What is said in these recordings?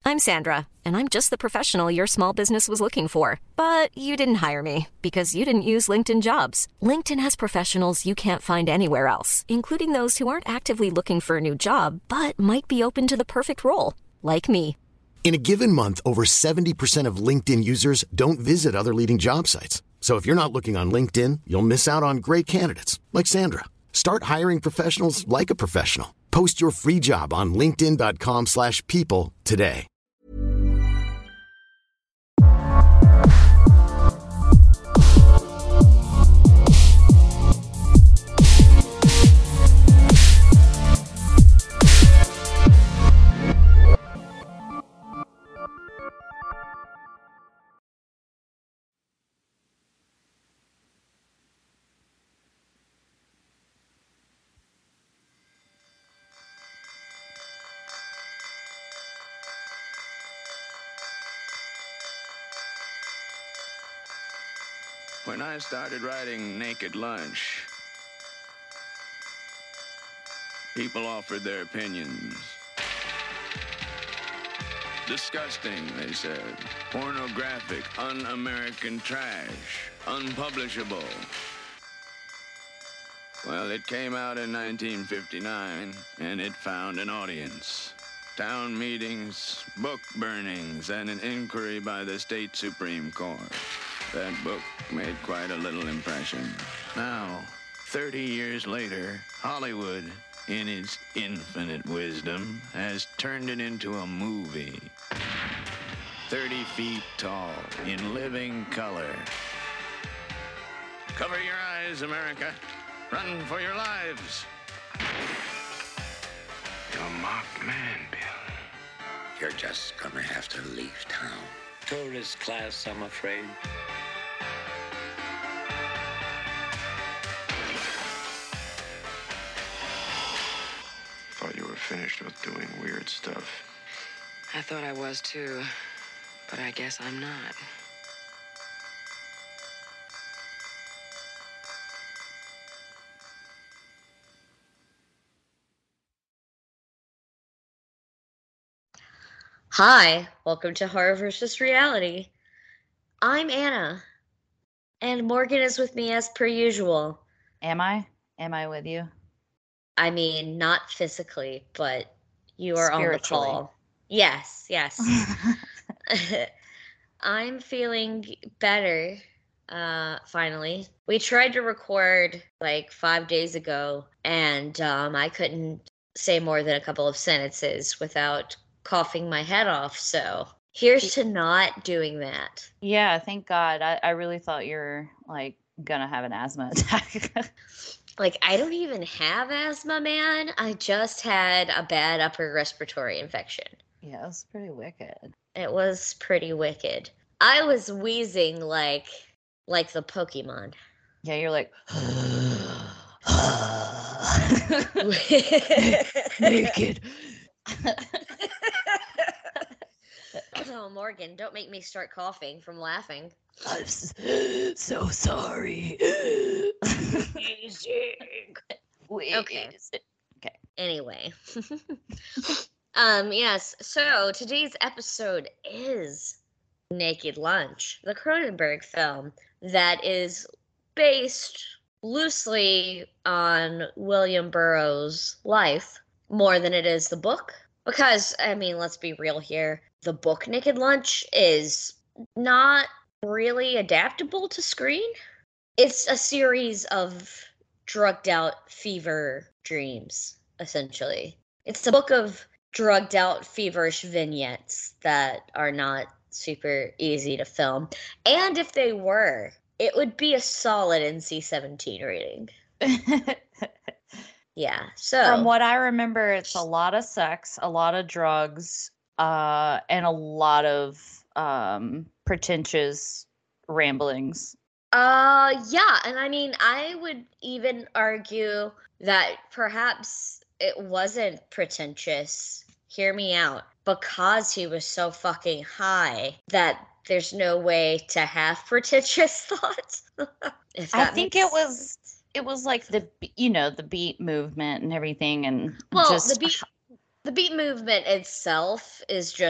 I'm Sandra, and I'm just the professional your small business was looking for. But you didn't hire me because you didn't use LinkedIn Jobs. LinkedIn has professionals you can't find anywhere else, including those who aren't actively looking for a new job, but might be open to the perfect role, like me. In a given month, over 70% of LinkedIn users don't visit other leading job sites. So if you're not looking on LinkedIn, you'll miss out on great candidates like Sandra. Start hiring professionals like a professional. Post your free job on linkedin.com/people today. When I started writing Naked Lunch, people offered their opinions. Disgusting, they said. Pornographic, un-American trash. Unpublishable. Well, it came out in 1959, and it found an audience. Town meetings, book burnings, and an inquiry by the state Supreme Court. That book made quite a little impression. Now, 30 years later, Hollywood, in its infinite wisdom, has turned it into a movie. 30 feet tall, in living color. Cover your eyes, America. Run for your lives. You're a marked man, Bill. You're just gonna have to leave town. Tourist class, I'm afraid. Thought you were finished with doing weird stuff. I thought I was too, but I guess I'm not. Hi, welcome to Horror vs. Reality. I'm Anna, and Morgan is with me as per usual. Am I? Am I with you? I mean, not physically, but you are on the call. Yes. I'm feeling better, finally. We tried to record like 5 days ago, and I couldn't say more than a couple of sentences without coughing my head off, so here's to not doing that. Yeah, thank God. I really thought you were like gonna have an asthma attack. Like, I don't even have asthma, man. I just had a bad upper respiratory infection. Yeah, it was pretty wicked. It was pretty wicked. I was wheezing like the Pokemon. Yeah, you're like naked. Oh, Morgan, don't make me start coughing from laughing. I'm so sorry. Okay. Anyway. Yes, so today's episode is Naked Lunch, the Cronenberg film that is based loosely on William Burroughs' life more than it is the book. Because, I mean, let's be real here. The book Naked Lunch is not really adaptable to screen. It's a series of drugged out fever dreams, essentially. It's a book of drugged out feverish vignettes that are not super easy to film. And if they were, it would be a solid NC-17 rating. Yeah, so from what I remember, it's a lot of sex, a lot of drugs, and a lot of pretentious ramblings. Yeah, and I mean, I would even argue that perhaps it wasn't pretentious. Hear me out. Because he was so fucking high that there's no way to have pretentious thoughts. I think it was like the beat movement and everything, and well, the beat movement itself is just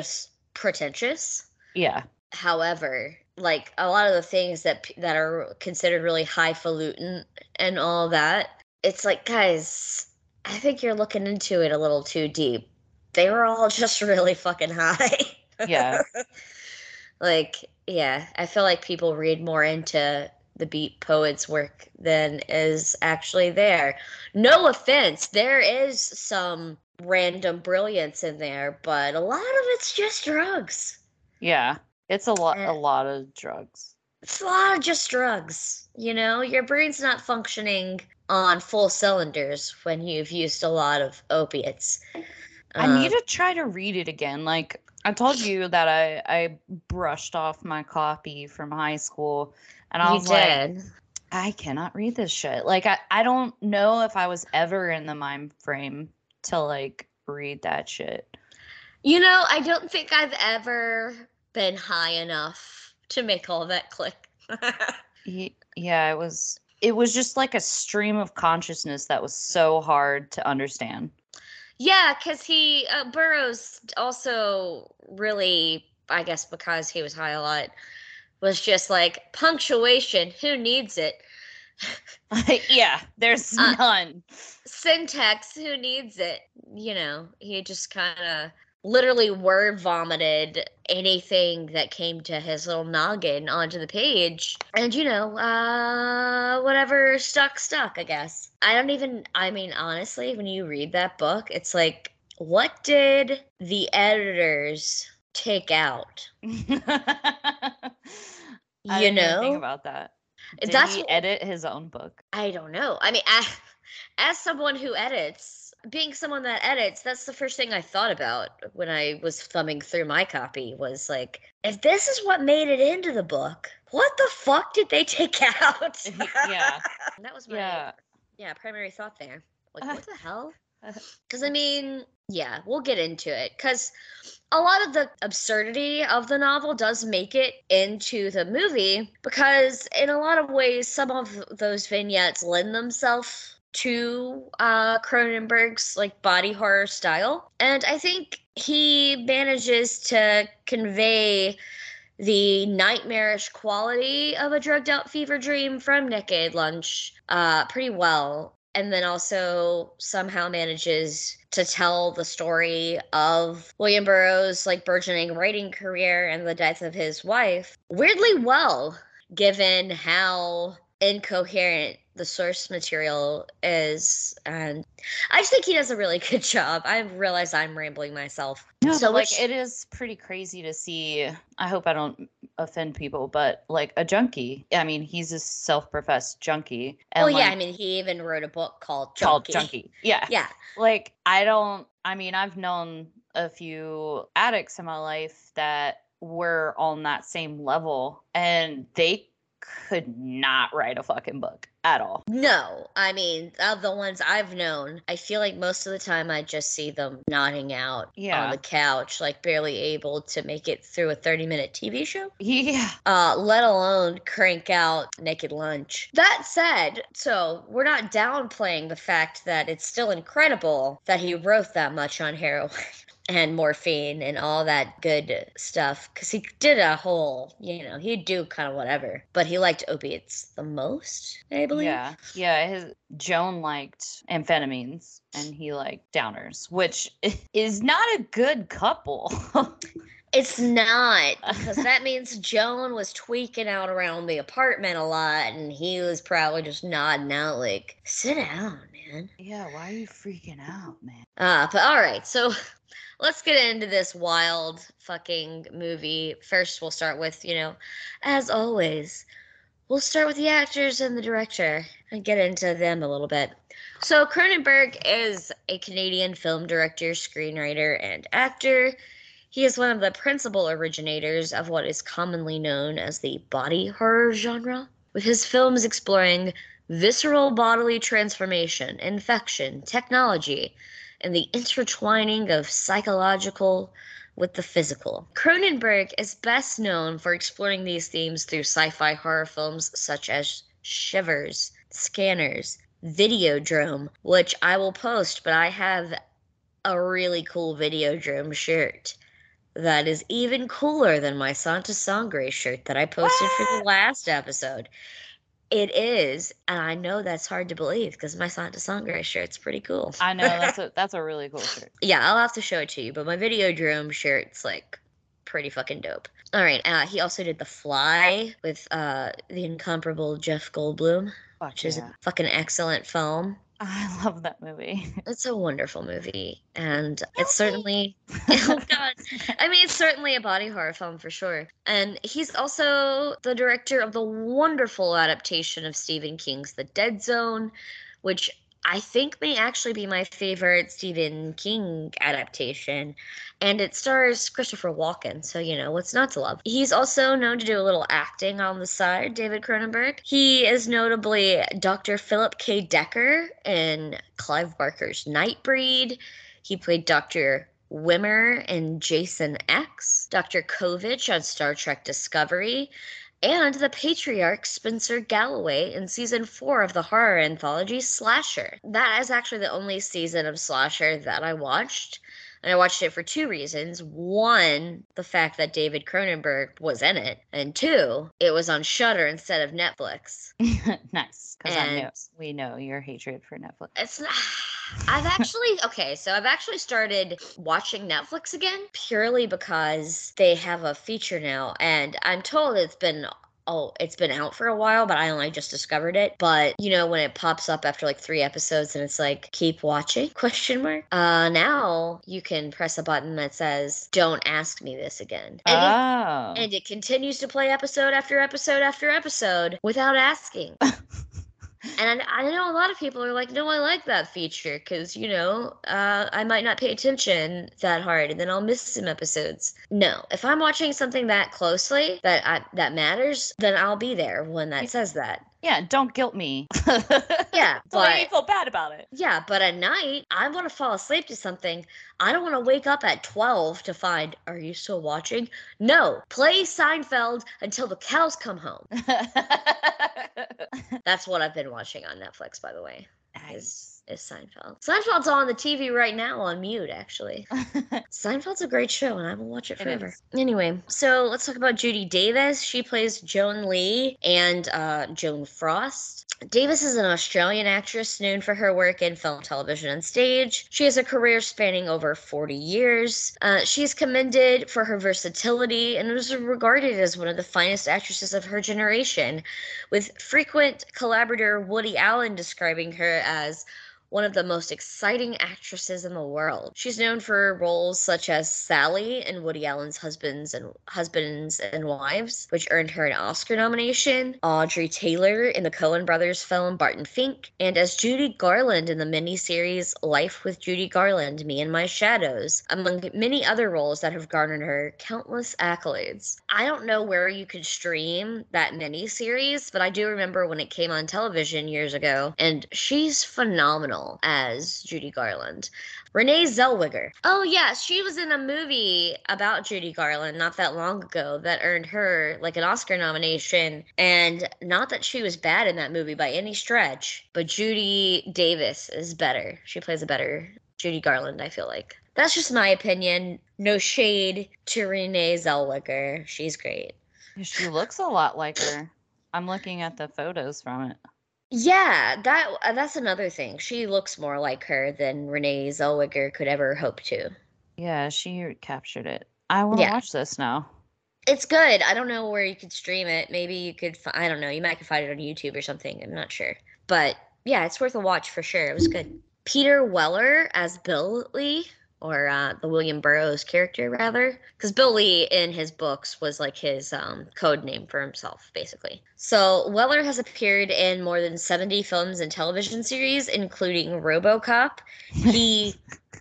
pretentious. Yeah. However, like a lot of the things that are considered really highfalutin and all that, it's like, guys, I think you're looking into it a little too deep. They were all just really fucking high. Yeah. Like, yeah, I feel like people read more into the Beat Poets work than is actually there. No offense, there is some random brilliance in there, but a lot of it's just drugs. Yeah. It's a lot of drugs. It's a lot of just drugs. You know, your brain's not functioning on full cylinders when you've used a lot of opiates. I need to try to read it again. Like, I told you that I brushed off my copy from high school, and I was like, I cannot read this shit. Like, I don't know if I was ever in the mind frame to, like, read that shit. You know, I don't think I've ever been high enough to make all that click. Yeah, it was just like a stream of consciousness that was so hard to understand. Yeah, because Burroughs also really, I guess because he was high a lot, was just like, punctuation, who needs it? Yeah, there's none. Syntax, who needs it? You know, he just kind of literally word vomited anything that came to his little noggin onto the page. And, you know, whatever stuck, I guess. I mean, honestly, when you read that book, it's like, what did the editors take out? I didn't even think about that. Did he edit his own book? I don't know. I mean, as someone who edits, being someone that edits, that's the first thing I thought about when I was thumbing through my copy was like, if this is what made it into the book, what the fuck did they take out? Yeah. That was my primary thought there. Like, what the hell? Because, I mean, yeah, we'll get into it. Because a lot of the absurdity of the novel does make it into the movie. Because in a lot of ways, some of those vignettes lend themselves to Cronenberg's, like, body horror style. And I think he manages to convey the nightmarish quality of a drugged out fever dream from Naked Lunch pretty well. And then also somehow manages to tell the story of William Burroughs' like burgeoning writing career and the death of his wife weirdly well, given how incoherent the source material is. And I just think he does a really good job. I realize I'm rambling myself. No, so like it is pretty crazy to see. I hope I don't offend people, but like a junkie. I mean, he's a self-professed junkie. And well, yeah, I mean, he even wrote a book called Junkie. Yeah. Yeah. Like, I've known a few addicts in my life that were on that same level, and they could not write a fucking book at all. No, I mean, of the ones I've known, I feel like most of the time I just see them nodding out on the couch, like barely able to make it through a 30-minute TV show. Yeah. Let alone crank out Naked Lunch. That said, so we're not downplaying the fact that it's still incredible that he wrote that much on heroin and morphine and all that good stuff, because he did a whole, he'd do kind of whatever, but he liked opiates the most, I believe. Yeah, Joan liked amphetamines and he liked downers, which is not a good couple. It's not, because that means Joan was tweaking out around the apartment a lot, and he was probably just nodding out like, sit down, man. Yeah, why are you freaking out, man? But all right, so let's get into this wild fucking movie. First, we'll start with, as always, we'll start with the actors and the director and get into them a little bit. So Cronenberg is a Canadian film director, screenwriter, and actor. He is one of the principal originators of what is commonly known as the body horror genre, with his films exploring visceral bodily transformation, infection, technology, and the intertwining of psychological with the physical. Cronenberg is best known for exploring these themes through sci-fi horror films such as Shivers, Scanners, Videodrome, which I will post, but I have a really cool Videodrome shirt that is even cooler than my Santa Sangre shirt that I posted for the last episode. It is, and I know that's hard to believe because my Santa Sangre shirt's pretty cool. I know, that's a really cool shirt. Yeah, I'll have to show it to you, but my Videodrome shirt's like pretty fucking dope. All right, he also did The Fly with the incomparable Jeff Goldblum, which is a fucking excellent film. I love that movie. It's a wonderful movie, and it's certainly, oh God, I mean, it's certainly a body horror film for sure. And he's also the director of the wonderful adaptation of Stephen King's The Dead Zone, which I think may actually be my favorite Stephen King adaptation. And it stars Christopher Walken, so, you know, what's not to love? He's also known to do a little acting on the side, David Cronenberg. He is notably Dr. Philip K. Decker in Clive Barker's Nightbreed. He played Dr. Wimmer in Jason X, Dr. Kovich on Star Trek Discovery, and the patriarch Spencer Galloway in season 4 of the horror anthology Slasher. That is actually the only season of Slasher that I watched. And I watched it for 2 reasons. 1, the fact that David Cronenberg was in it. And 2, it was on Shudder instead of Netflix. Nice. Because we know your hatred for Netflix. It's not... I've actually started watching Netflix again purely because they have a feature now. And I'm told it's been out for a while, but I only just discovered it. But, you know, when it pops up after like 3 episodes and it's like, keep watching, ? Now you can press a button that says, don't ask me this again. And it continues to play episode after episode after episode without asking. And I know a lot of people are like, no, I like that feature because, you know, I might not pay attention that hard and then I'll miss some episodes. No, if I'm watching something that closely that matters, then I'll be there when that says that. Yeah, don't guilt me. Yeah, but make me feel bad about it. Yeah, but at night, I want to fall asleep to something. I don't want to wake up at 12 to find, are you still watching? No, play Seinfeld until the cows come home. That's what I've been watching on Netflix, by the way. Nice. Is Seinfeld. Seinfeld's on the TV right now on mute, actually. Seinfeld's a great show, and I will watch it forever. Anyway, so let's talk about Judy Davis. She plays Joan Lee and Joan Frost. Davis is an Australian actress known for her work in film, television, and stage. She has a career spanning over 40 years. She is commended for her versatility and was regarded as one of the finest actresses of her generation, with frequent collaborator Woody Allen describing her as one of the most exciting actresses in the world. She's known for roles such as Sally in Woody Allen's Husbands and Wives, which earned her an Oscar nomination, Audrey Taylor in the Coen brothers film Barton Fink, and as Judy Garland in the miniseries Life with Judy Garland, Me and My Shadows, among many other roles that have garnered her countless accolades. I don't know where you could stream that miniseries, but I do remember when it came on television years ago, and she's phenomenal as Judy Garland. Renee Zellweger. Oh, yeah, she was in a movie about Judy Garland not that long ago that earned her like an Oscar nomination. And not that she was bad in that movie by any stretch, but Judy Davis is better. She plays a better Judy Garland, I feel like. That's just my opinion. No shade to Renee Zellweger. She's great. She looks a lot like her. I'm looking at the photos from it. Yeah, that's another thing. She looks more like her than Renee Zellweger could ever hope to. Yeah, she captured it. I want to watch this now. It's good. I don't know where you could stream it. Maybe you could, I don't know, you might could find it on YouTube or something. I'm not sure. But yeah, it's worth a watch for sure. It was good. Peter Weller as Bill Lee, or the William Burroughs character, rather. Because Bill Lee, in his books, was like his code name for himself, basically. So Weller has appeared in more than 70 films and television series, including RoboCop. He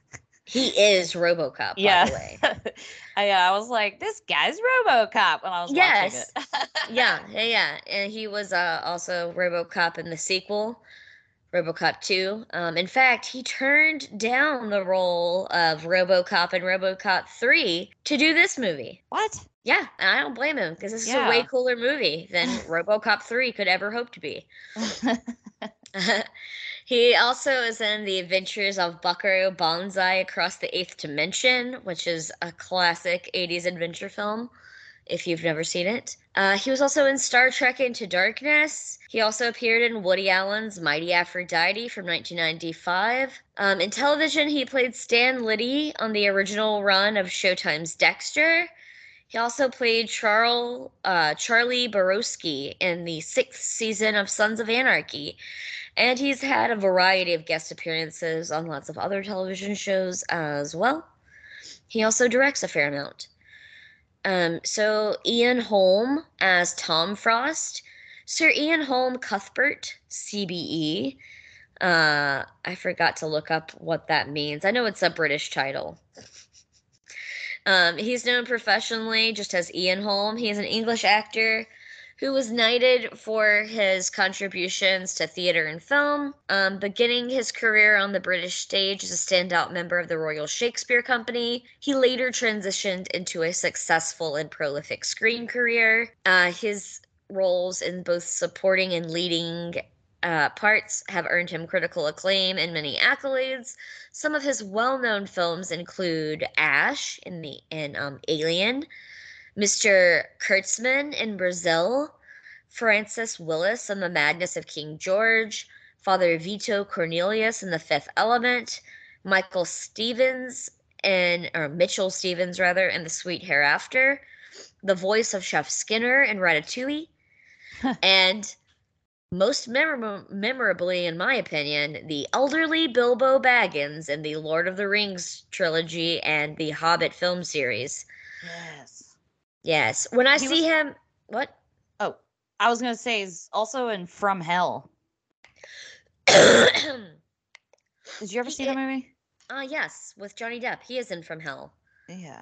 is RoboCop, by the way. I was like, this guy's RoboCop when I was watching it. Yeah. And he was also RoboCop in the sequel, RoboCop 2. In fact, he turned down the role of RoboCop in RoboCop 3 to do this movie. What? Yeah, and I don't blame him, because this is a way cooler movie than RoboCop 3 could ever hope to be. He also is in The Adventures of Buckaroo Banzai Across the Eighth Dimension, which is a classic 80s adventure film, if you've never seen it. He was also in Star Trek Into Darkness. He also appeared in Woody Allen's Mighty Aphrodite from 1995. In television, he played Stan Liddy on the original run of Showtime's Dexter. He also played Charlie Borowski in the 6th season of Sons of Anarchy. And he's had a variety of guest appearances on lots of other television shows as well. He also directs a fair amount. So Ian Holm as Tom Frost. Sir Ian Holm Cuthbert, CBE. I forgot to look up what that means. I know it's a British title. He's known professionally just as Ian Holm. He is an English actor who was knighted for his contributions to theater and film, beginning his career on the British stage as a standout member of the Royal Shakespeare Company. He later transitioned into a successful and prolific screen career. His roles in both supporting and leading parts have earned him critical acclaim and many accolades. Some of his well-known films include Ash in Alien, Mr. Kurtzman in Brazil, Francis Willis in The Madness of King George, Father Vito Cornelius in The Fifth Element, Mitchell Stevens in The Sweet Hereafter, the voice of Chef Skinner in Ratatouille, and most memorably, in my opinion, the elderly Bilbo Baggins in the Lord of the Rings trilogy and the Hobbit film series. Yes. When I see him... What? Oh, I was going to say he's also in From Hell. Did you ever see that movie? Yes, with Johnny Depp. He is in From Hell. Yeah.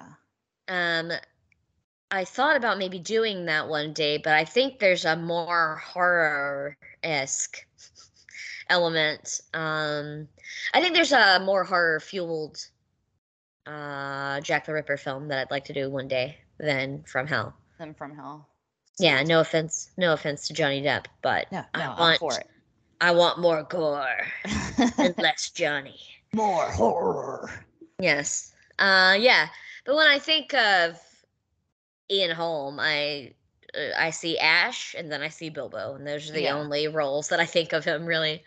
I thought about maybe doing that one day, but I think there's a more horror-esque element. I think there's a more horror-fueled Jack the Ripper film that I'd like to do one day than From Hell. Yeah, no offense to Johnny Depp, but no, I'm for it. I want more gore and less Johnny. More horror. Yes. Yeah. But when I think of Ian Holm, I see Ash and then I see Bilbo, and those are the only roles that I think of him, really.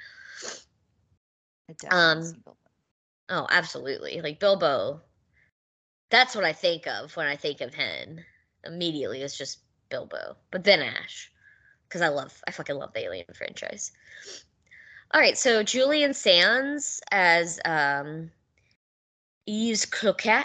Oh, absolutely. Like Bilbo. That's what I think of when I think of him. Immediately, it's just Bilbo, but then Ash, because I fucking love the Alien franchise. All right, so Julian Sands as Yves Cloquet.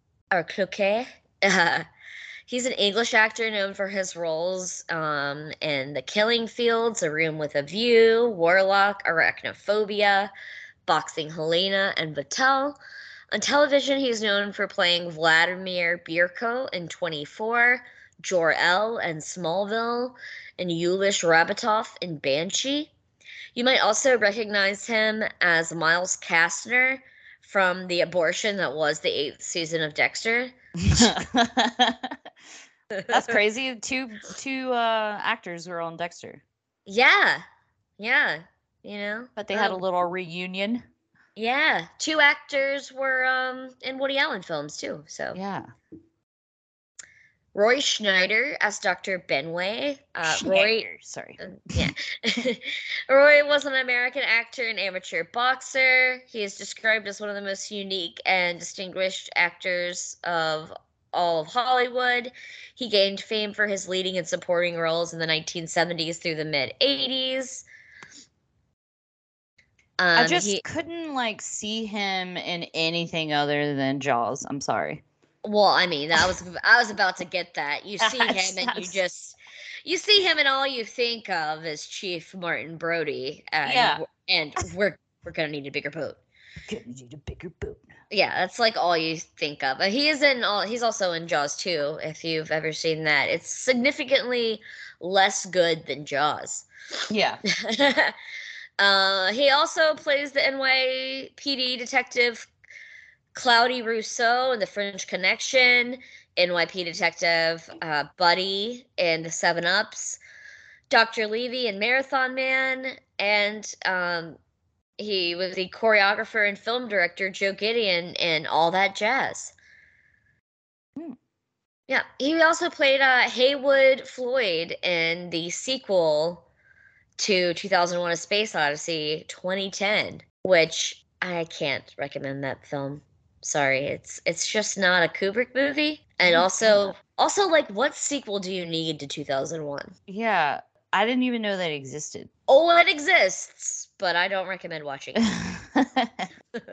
He's an English actor known for his roles in The Killing Fields, A Room with a View, Warlock, Arachnophobia, Boxing Helena, and Vatel. On television, he's known for playing Vladimir Bierko in 24, Jor-El in Smallville, and Yulish Rabatov in Banshee. You might also recognize him as Miles Kastner from the abortion that was the 8th season of Dexter. That's crazy. Two actors were on Dexter. Yeah, But they had a little reunion. Yeah, 2 actors were in Woody Allen films too. So yeah. Roy Schneider as Dr. Benway. Roy was an American actor and amateur boxer. He is described as one of the most unique and distinguished actors of all of Hollywood. He gained fame for his leading and supporting roles in the 1970s through the mid-80s. I just couldn't see him in anything other than Jaws. I'm sorry. Well, I mean, I was about to get that. You see him and you see him and all you think of is Chief Martin Brody. And we're gonna need a bigger boat. Yeah, that's all you think of. He's also in Jaws 2, if you've ever seen that. It's significantly less good than Jaws. Yeah. He also plays the NYPD detective Cloudy Rousseau in The French Connection, NYPD detective Buddy in The 7-Ups, Dr. Levy in Marathon Man, and He was the choreographer and film director, Joe Gideon, and all that jazz. Yeah, he also played Haywood Floyd in the sequel to 2001: A Space Odyssey 2010, which I can't recommend that film. Sorry, it's just not a Kubrick movie. And also like, what sequel do you need to 2001? Yeah, I didn't even know that existed. Oh, it exists, but I don't recommend watching it.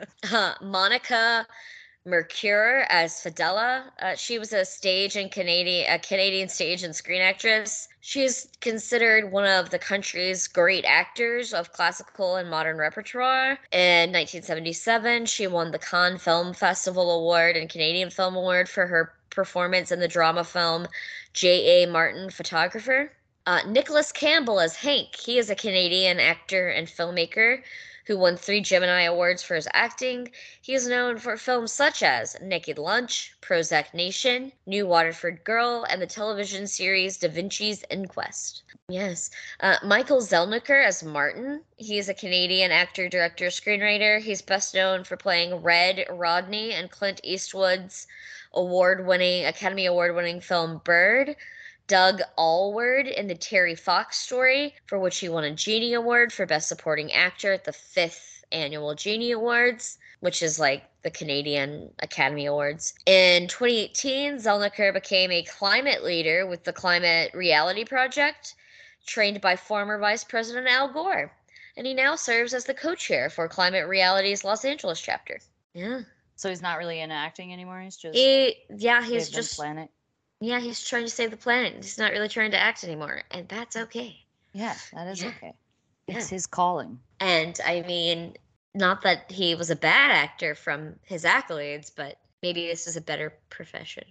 Monica Mercure as Fidela. She was a Canadian stage and screen actress. She's considered one of the country's great actors of classical and modern repertoire. In 1977, she won the Cannes Film Festival Award and Canadian Film Award for her performance in the drama film J.A. Martin, Photographer. Nicholas Campbell as Hank. He is a Canadian actor and filmmaker who won 3 Gemini Awards for his acting. He is known for films such as Naked Lunch, Prozac Nation, New Waterford Girl, and the television series Da Vinci's Inquest. Yes. Michael Zelniker as Martin. He is a Canadian actor, director, screenwriter. He's best known for playing Red Rodney in Clint Eastwood's Academy Award-winning film Bird. Doug Alward in the Terry Fox story, for which he won a Genie Award for Best Supporting Actor at the 5th Annual Genie Awards, which is like the Canadian Academy Awards. In 2018, Zelniker became a climate leader with the Climate Reality Project, trained by former Vice President Al Gore. And he now serves as the co-chair for Climate Reality's Los Angeles chapter. Yeah. So he's not really into acting anymore? He's just... he's just... planet? Yeah, he's trying to save the planet. He's not really trying to act anymore, and that's okay. Yeah, that is okay. It's his calling. And I mean, not that he was a bad actor from his accolades, but maybe this is a better profession.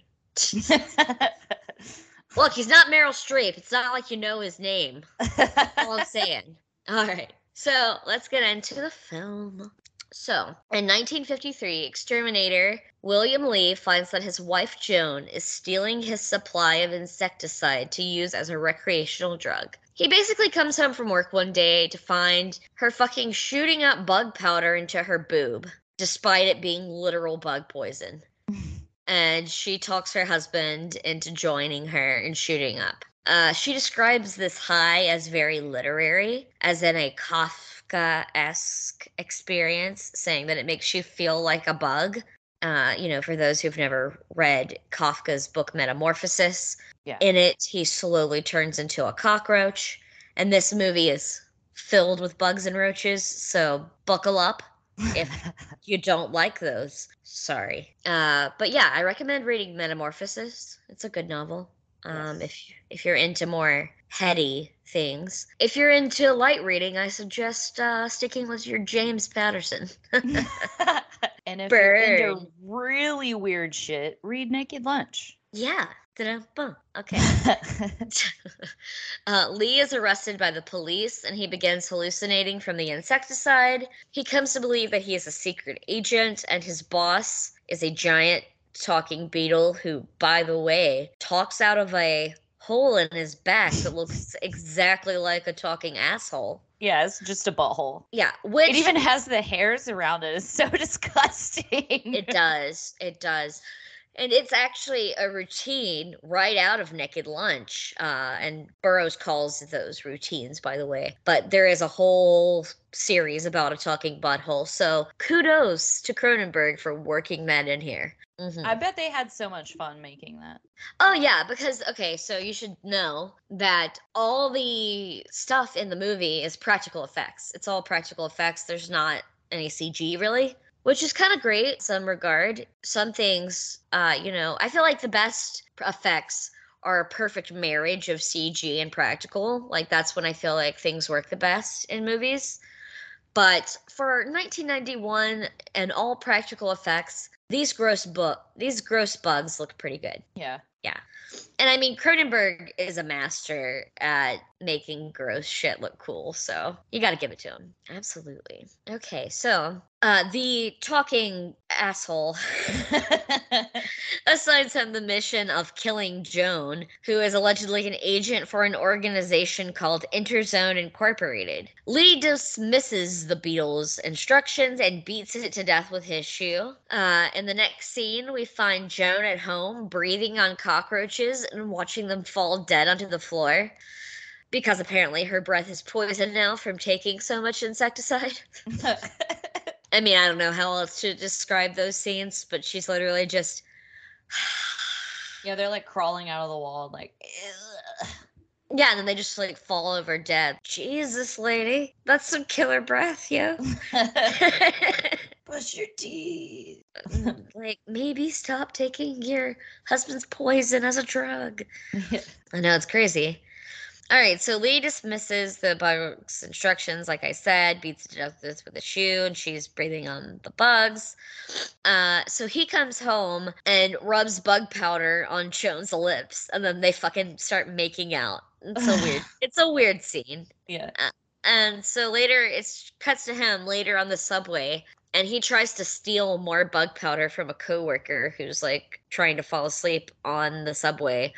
Look, he's not Meryl Streep. It's not like you know his name. That's all I'm saying. All right. So let's get into the film. So, in 1953, exterminator William Lee finds that his wife Joan is stealing his supply of insecticide to use as a recreational drug. He basically comes home from work one day to find her fucking shooting up bug powder into her boob, despite it being literal bug poison. And she talks her husband into joining her in shooting up. She describes this high as very literary, as in a Kafka-esque experience, saying that it makes you feel like a bug. For those who've never read Kafka's book Metamorphosis, in it, he slowly turns into a cockroach. And this movie is filled with bugs and roaches, so buckle up if you don't like those. Sorry. But yeah, I recommend reading Metamorphosis. It's a good novel. If you're into more heady things. If you're into light reading, I suggest sticking with your James Patterson. And if you're into really weird shit, read Naked Lunch. Yeah. Okay. Lee is arrested by the police and he begins hallucinating from the insecticide. He comes to believe that he is a secret agent and his boss is a giant talking beetle who, by the way, talks out of a hole in his back that looks exactly like a talking asshole. Yeah, it's just a butthole. Yeah, it even has the hairs around it. It's so disgusting. It does. And it's actually a routine right out of Naked Lunch. And Burroughs calls those routines, by the way. But there is a whole series about a talking butthole. So kudos to Cronenberg for working that in here. Mm-hmm. I bet they had so much fun making that. Oh, yeah, because, okay, so you should know that all the stuff in the movie is practical effects. It's all practical effects. There's not any CG, really. Which is kind of great in some regard. Some things, I feel like the best effects are a perfect marriage of CG and practical. Like, that's when I feel like things work the best in movies. But for 1991 and all practical effects, these gross bugs look pretty good. Yeah. Yeah. And I mean, Cronenberg is a master at making gross shit look cool, so you got to give it to him. Absolutely. Okay, so The talking asshole assigns him the mission of killing Joan, who is allegedly an agent for an organization called Interzone Incorporated. Lee dismisses the Beatles' instructions and beats it to death with his shoe. In the next scene, we find Joan at home breathing on cockroaches and watching them fall dead onto the floor. Because apparently her breath is poisoned now from taking so much insecticide. I mean, I don't know how else to describe those scenes, but she's literally just... Yeah, they're like crawling out of the wall, like... Ugh. Yeah, and then they just like fall over dead. Jesus, lady. That's some killer breath, yo. Brush your teeth. Like, maybe stop taking your husband's poison as a drug. Yeah. I know, it's crazy. All right, so Lee dismisses the bug's instructions, like I said, beats it to death with a shoe, and she's breathing on the bugs. So he comes home and rubs bug powder on Joan's lips, and then they fucking start making out. It's so weird. It's a weird scene. Yeah. And so later, it cuts to him later on the subway, and he tries to steal more bug powder from a coworker who's like trying to fall asleep on the subway.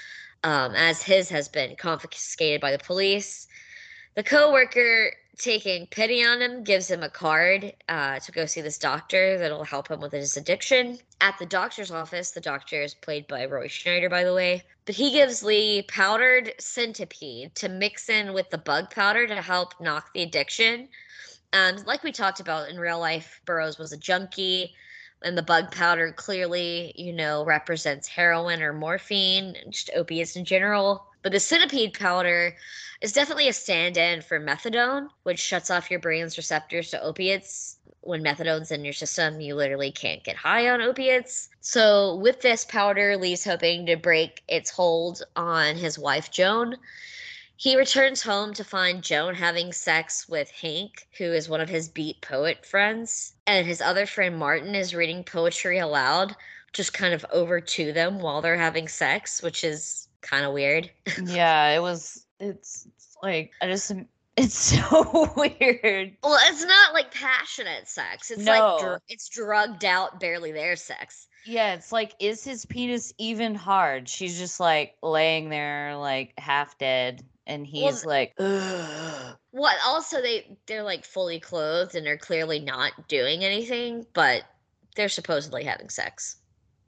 As his has been confiscated by the police. The coworker, taking pity on him, gives him a card to go see this doctor that'll help him with his addiction. At the doctor's office, the doctor is played by Roy Schneider, by the way, but he gives Lee powdered centipede to mix in with the bug powder to help knock the addiction. Like we talked about in real life, Burroughs was a junkie. And the bug powder clearly, represents heroin or morphine, just opiates in general. But the centipede powder is definitely a stand-in for methadone, which shuts off your brain's receptors to opiates. When methadone's in your system, you literally can't get high on opiates. So with this powder, Lee's hoping to break its hold on his wife, Joan. He returns home to find Joan having sex with Hank, who is one of his beat poet friends. And his other friend, Martin, is reading poetry aloud, just kind of over to them while they're having sex, which is kind of weird. Yeah, it's like, it's so weird. Well, it's not like passionate sex. It's like, it's drugged out, barely there sex. Yeah, it's like, is his penis even hard? She's just like laying there, like half dead. And he's like, ugh. Well, also they're like fully clothed and they're clearly not doing anything, but they're supposedly having sex.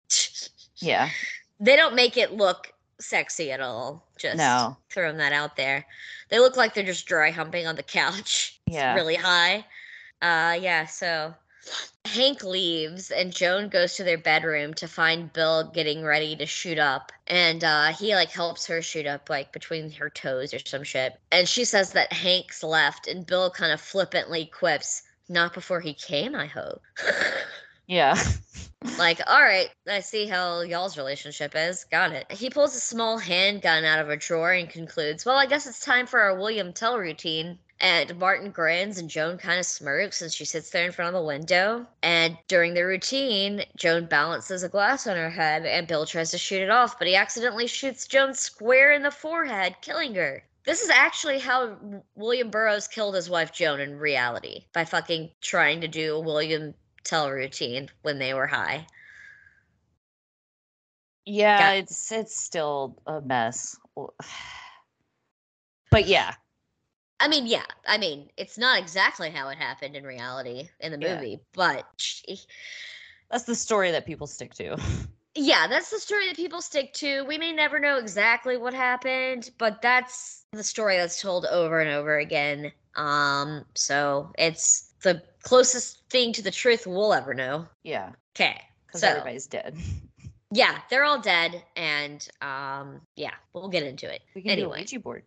Yeah. They don't make it look sexy at all. Just throwing that out there. They look like they're just dry humping on the couch. Yeah. Really high. So Hank leaves and Joan goes to their bedroom to find Bill getting ready to shoot up. And he like helps her shoot up like between her toes or some shit. And she says that Hank's left and Bill kind of flippantly quips, "Not before he came, I hope." Yeah. Like, all right, I see how y'all's relationship is. Got it. He pulls a small handgun out of a drawer and concludes, "Well, I guess it's time for our William Tell routine." And Martin grins and Joan kind of smirks and she sits there in front of the window. And during the routine, Joan balances a glass on her head and Bill tries to shoot it off, but he accidentally shoots Joan square in the forehead, killing her. This is actually how William Burroughs killed his wife Joan in reality, by fucking trying to do a William Tell routine when they were high. Yeah, it's still a mess. But yeah. I mean, it's not exactly how it happened in reality in the movie, but that's the story that people stick to. Yeah, that's the story that people stick to. We may never know exactly what happened, but that's the story that's told over and over again. So it's the closest thing to the truth we'll ever know. Yeah. Okay. Because everybody's dead. Yeah, they're all dead, and we'll get into it. We can do a Ouija board.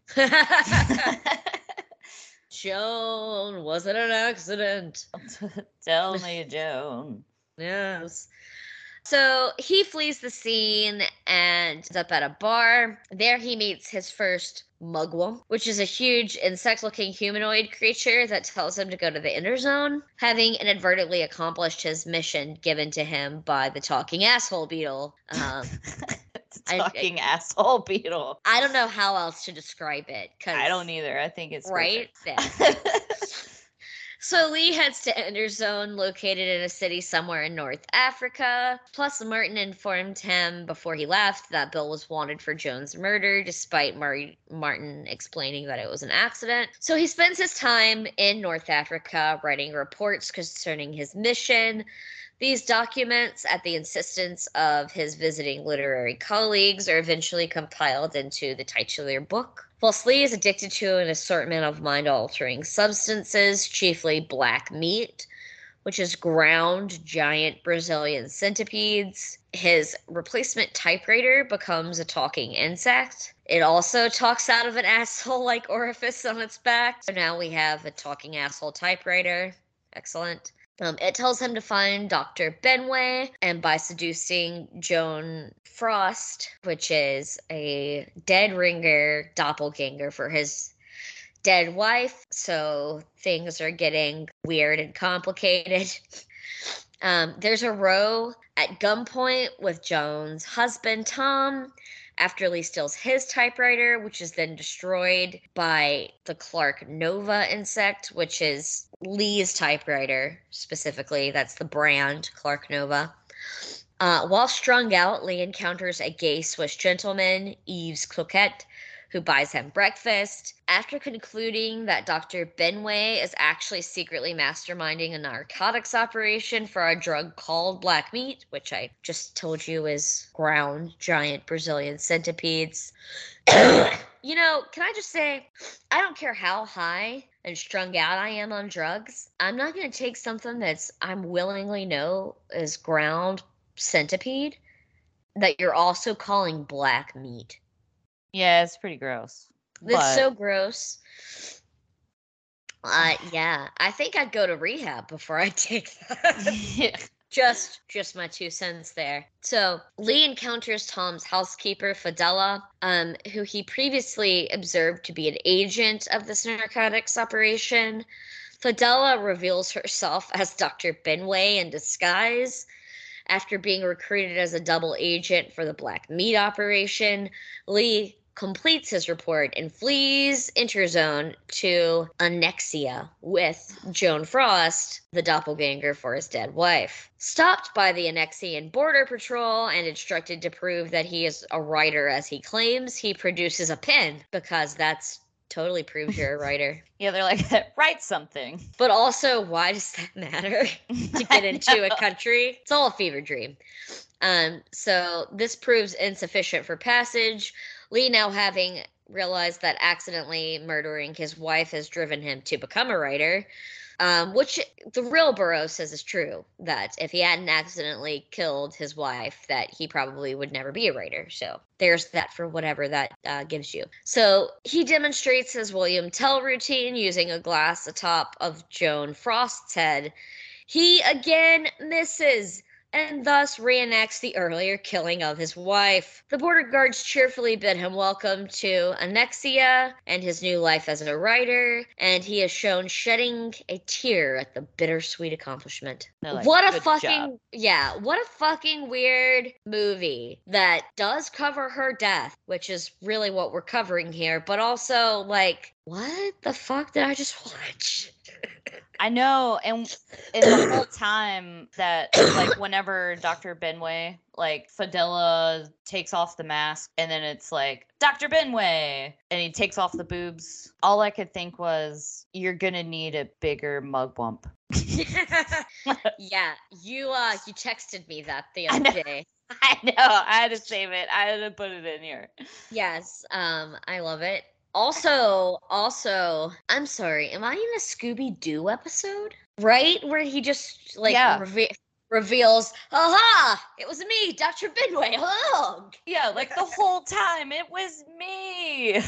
Joan, was it an accident? Tell me, Joan. Yes. So he flees the scene and ends up at a bar. There he meets his first mugwump, which is a huge insect-looking humanoid creature that tells him to go to the Interzone, having inadvertently accomplished his mission given to him by the talking asshole beetle. Asshole beetle. I don't know how else to describe it. I don't either. I think it's right. So Lee heads to Enderzone, located in a city somewhere in North Africa. Plus, Martin informed him before he left that Bill was wanted for Joan's murder, despite Martin explaining that it was an accident. So he spends his time in North Africa writing reports concerning his mission. These documents, at the insistence of his visiting literary colleagues, are eventually compiled into the titular book. Whilst Lee is addicted to an assortment of mind-altering substances, chiefly black meat, which is ground giant Brazilian centipedes, his replacement typewriter becomes a talking insect. It also talks out of an asshole-like orifice on its back. So now we have a talking asshole typewriter. Excellent. It tells him to find Dr. Benway, and by seducing Joan Frost, which is a dead ringer doppelganger for his dead wife, so things are getting weird and complicated. There's a row at gunpoint with Joan's husband, Tom, after Lee steals his typewriter, which is then destroyed by the Clark Nova insect, which is Lee's typewriter specifically. That's the brand, Clark Nova. While strung out, Lee encounters a gay Swiss gentleman, Yves Cloquet, who buys him breakfast. After concluding that Dr. Benway is actually secretly masterminding a narcotics operation for a drug called black meat, which I just told you is ground giant Brazilian centipedes. You know, can I just say, I don't care how high and strung out I am on drugs. I'm not going to take something that's I'm willingly know is ground centipede that you're also calling black meat. Yeah, it's pretty gross. It's so gross. Yeah, I think I'd go to rehab before I take that. Yeah. Just my 2 cents there. So Lee encounters Tom's housekeeper, Fidela, who he previously observed to be an agent of this narcotics operation. Fidela reveals herself as Dr. Benway in disguise. After being recruited as a double agent for the black meat operation, Lee completes his report and flees Interzone to Annexia with Joan Frost, the doppelganger for his dead wife. Stopped by the Annexian Border Patrol and instructed to prove that he is a writer as he claims, he produces a pen, because that's totally proves you're a writer. Yeah, they're like, write something. But also, why does that matter to get into a country? It's all a fever dream. So this proves insufficient for passage. Lee, now having realized that accidentally murdering his wife has driven him to become a writer, which the real Burroughs says is true, that if he hadn't accidentally killed his wife, that he probably would never be a writer. So there's that for whatever that gives you. So he demonstrates his William Tell routine using a glass atop of Joan Frost's head. He again misses, and thus reenacts the earlier killing of his wife. The border guards cheerfully bid him welcome to Annexia and his new life as a writer, and he is shown shedding a tear at the bittersweet accomplishment. Like, what a fucking weird movie that does cover her death, which is really what we're covering here, but also, like, what the fuck did I just watch? I know, and the whole time that, like, whenever Dr. Benway, like, Fidela takes off the mask, and then it's like, Dr. Benway, and he takes off the boobs, all I could think was, you're gonna need a bigger mugwump. Yeah, you texted me that the other day. I know, I had to save it. I had to put it in here. Yes, I love it. Also, I'm sorry, am I in a Scooby-Doo episode? Right? Where he just, like, reveals, aha! It was me, Dr. Benway, hello! Yeah, like, the whole time, it was me!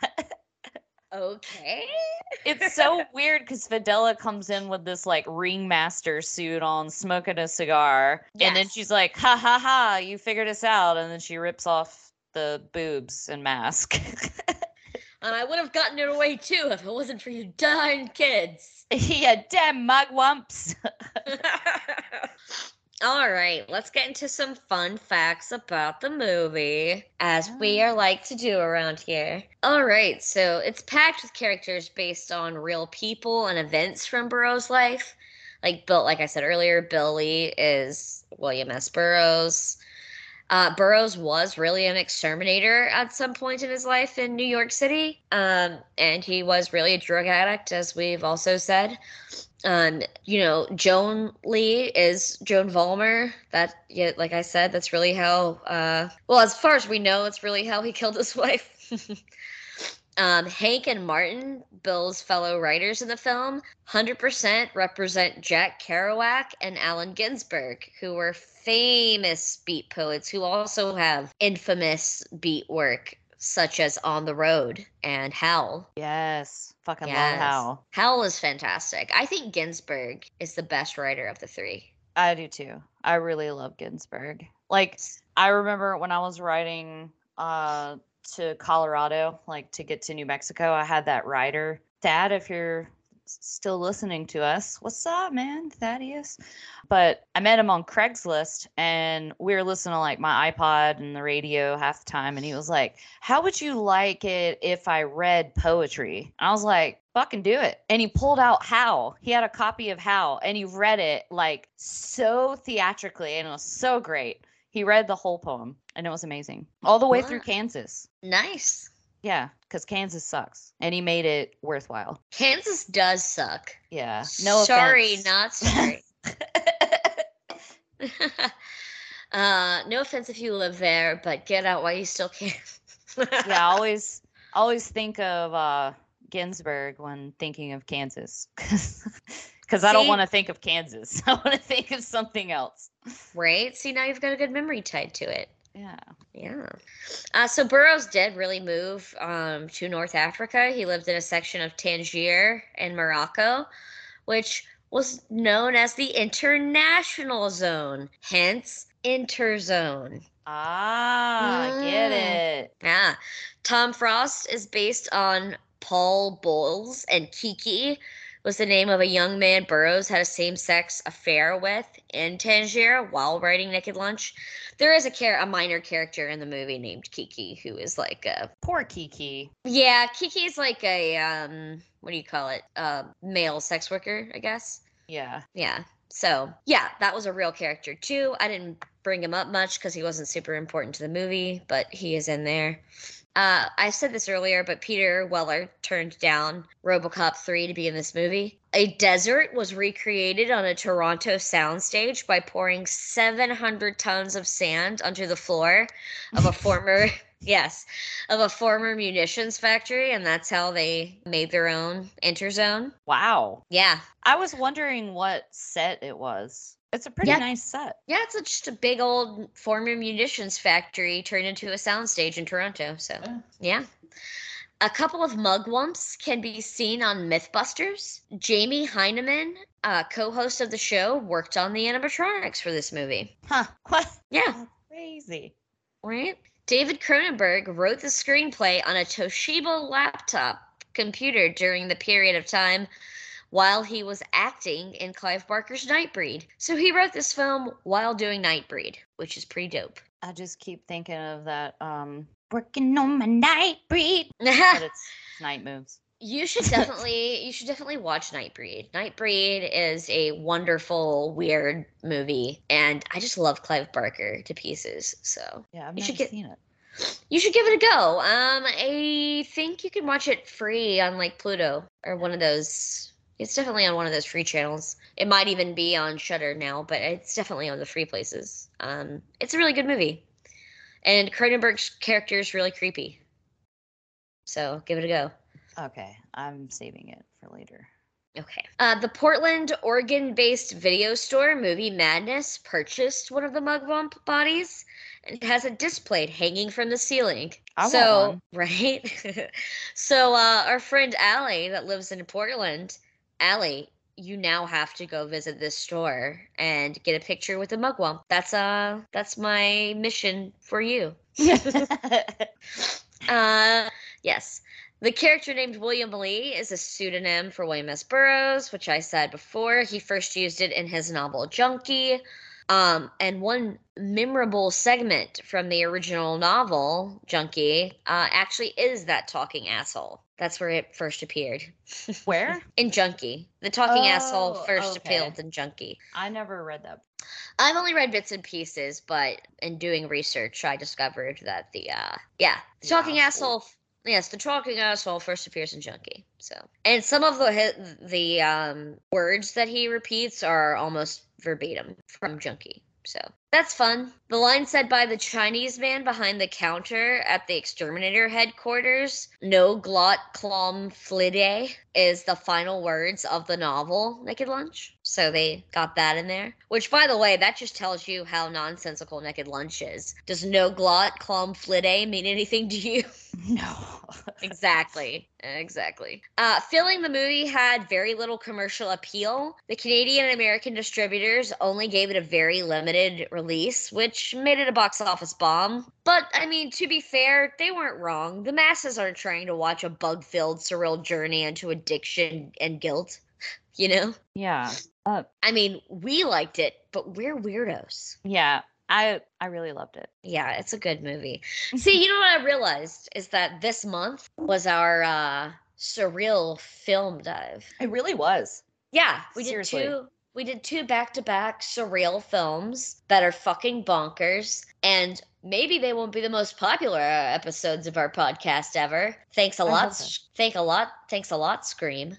Okay. It's so weird, because Fidela comes in with this, like, ringmaster suit on, smoking a cigar, and then she's like, ha ha ha, you figured us out, and then she rips off the boobs and mask. And I would have gotten it away, too, if it wasn't for you dying kids. Yeah, damn mugwumps. All right, let's get into some fun facts about the movie, as we are like to do around here. All right, so it's packed with characters based on real people and events from Burroughs' life. Like I said earlier, Bill Lee is William S. Burroughs. Burroughs was really an exterminator at some point in his life in New York City, and he was really a drug addict, as we've also said. Joan Lee is Joan Vollmer. That, yeah, like I said, that's really how, well, as far as we know, it's really how he killed his wife. Hank and Martin, Bill's fellow writers in the film, 100% represent Jack Kerouac and Allen Ginsberg, who were famous beat poets who also have infamous beat work such as On the Road and Howl. Yes. Fucking love Howl. Howl is fantastic. I think Ginsberg is the best writer of the three. I do too. I really love Ginsberg. Like, I remember when I was writing to Colorado, like to get to New Mexico, I had that writer. Dad, if you're still listening to us, what's up, man? Thaddeus. But I met him on Craigslist, and we were listening to like my iPod and the radio half the time, and he was like, how would you like it if I read poetry? And I was like, fucking do it. And he pulled out Howl. He had a copy of Howl, and he read it like so theatrically, and it was so great. He read the whole poem, and it was amazing. All the way through Kansas. Nice. Yeah, because Kansas sucks, and he made it worthwhile. Kansas does suck. Yeah. No sorry, offense. not sorry. No offense if you live there, but get out while you still can. Yeah, always think of Ginsberg when thinking of Kansas, because I don't want to think of Kansas. I want to think of something else. Right? See, now you've got a good memory tied to it. Yeah. Yeah. So Burroughs did really move to North Africa. He lived in a section of Tangier in Morocco, which was known as the International Zone, hence Interzone. I get it. Yeah. Tom Frost is based on Paul Bowles, and Kiki was the name of a young man Burroughs had a same-sex affair with in Tangier while writing Naked Lunch. There is a minor character in the movie named Kiki who is like a... Poor Kiki. Yeah, Kiki's like a, what do you call it? Male sex worker, I guess. Yeah. Yeah. So, yeah, that was a real character too. I didn't bring him up much because he wasn't super important to the movie, but he is in there. I said this earlier, but Peter Weller turned down RoboCop 3 to be in this movie. A desert was recreated on a Toronto soundstage by pouring 700 tons of sand under the floor of a former munitions factory, and that's how they made their own Interzone. Wow. Yeah. I was wondering what set it was. It's a pretty nice set. Yeah, it's just a big old former munitions factory turned into a soundstage in Toronto. So, yeah. A couple of mugwumps can be seen on Mythbusters. Jamie Heineman, co-host of the show, worked on the animatronics for this movie. Huh. What? Yeah. That's crazy. Right? David Cronenberg wrote the screenplay on a Toshiba laptop computer during the period of time while he was acting in Clive Barker's Nightbreed. So he wrote this film while doing Nightbreed, which is pretty dope. I just keep thinking of that, working on my Nightbreed. But it's Night Moves. You should definitely watch Nightbreed. Nightbreed is a wonderful, weird movie, and I just love Clive Barker to pieces. So yeah, I've never seen it. You should give it a go. I think you can watch it free on like Pluto or one of those. It's definitely on one of those free channels. It might even be on Shudder now, but it's definitely on the free places. It's a really good movie, and Cronenberg's character is really creepy. So give it a go. Okay, I'm saving it for later. Okay. The Portland, Oregon-based video store Movie Madness purchased one of the mugwump bodies and has it displayed hanging from the ceiling. I want one. Right? So our friend Allie that lives in Portland, Allie, you now have to go visit this store and get a picture with the mugwump. That's my mission for you. Yes. The character named William Lee is a pseudonym for William S. Burroughs, which I said before. He first used it in his novel Junkie. And one memorable segment from the original novel, Junkie, actually is that talking asshole. That's where it first appeared. Where? In Junkie. The talking asshole first appeared in Junkie. I never read that. I've only read bits and pieces, but in doing research, I discovered that the talking asshole. Yes, the talking asshole first appears in Junkie. So, and some of the words that he repeats are almost verbatim from Junkie. So that's fun. The line said by the Chinese man behind the counter at the exterminator headquarters, "No glot clom flide," is the final words of the novel Naked Lunch. So they got that in there. Which, by the way, that just tells you how nonsensical Naked Lunch is. Does no glot clom flide mean anything to you? No. Exactly. Feeling the movie had very little commercial appeal, the Canadian and American distributors only gave it a very limited release, which made it a box office bomb. But, I mean, to be fair, they weren't wrong. The masses aren't trying to watch a bug-filled, surreal journey into addiction and guilt, you know? Yeah. I mean, we liked it, but we're weirdos. Yeah. I really loved it. Yeah, it's a good movie. See, you know what I realized is that this month was our surreal film dive. It really was. Yeah, Seriously. we did two back-to-back surreal films that are fucking bonkers, and maybe they won't be the most popular episodes of our podcast ever. Thanks a lot. Thanks a lot, Scream.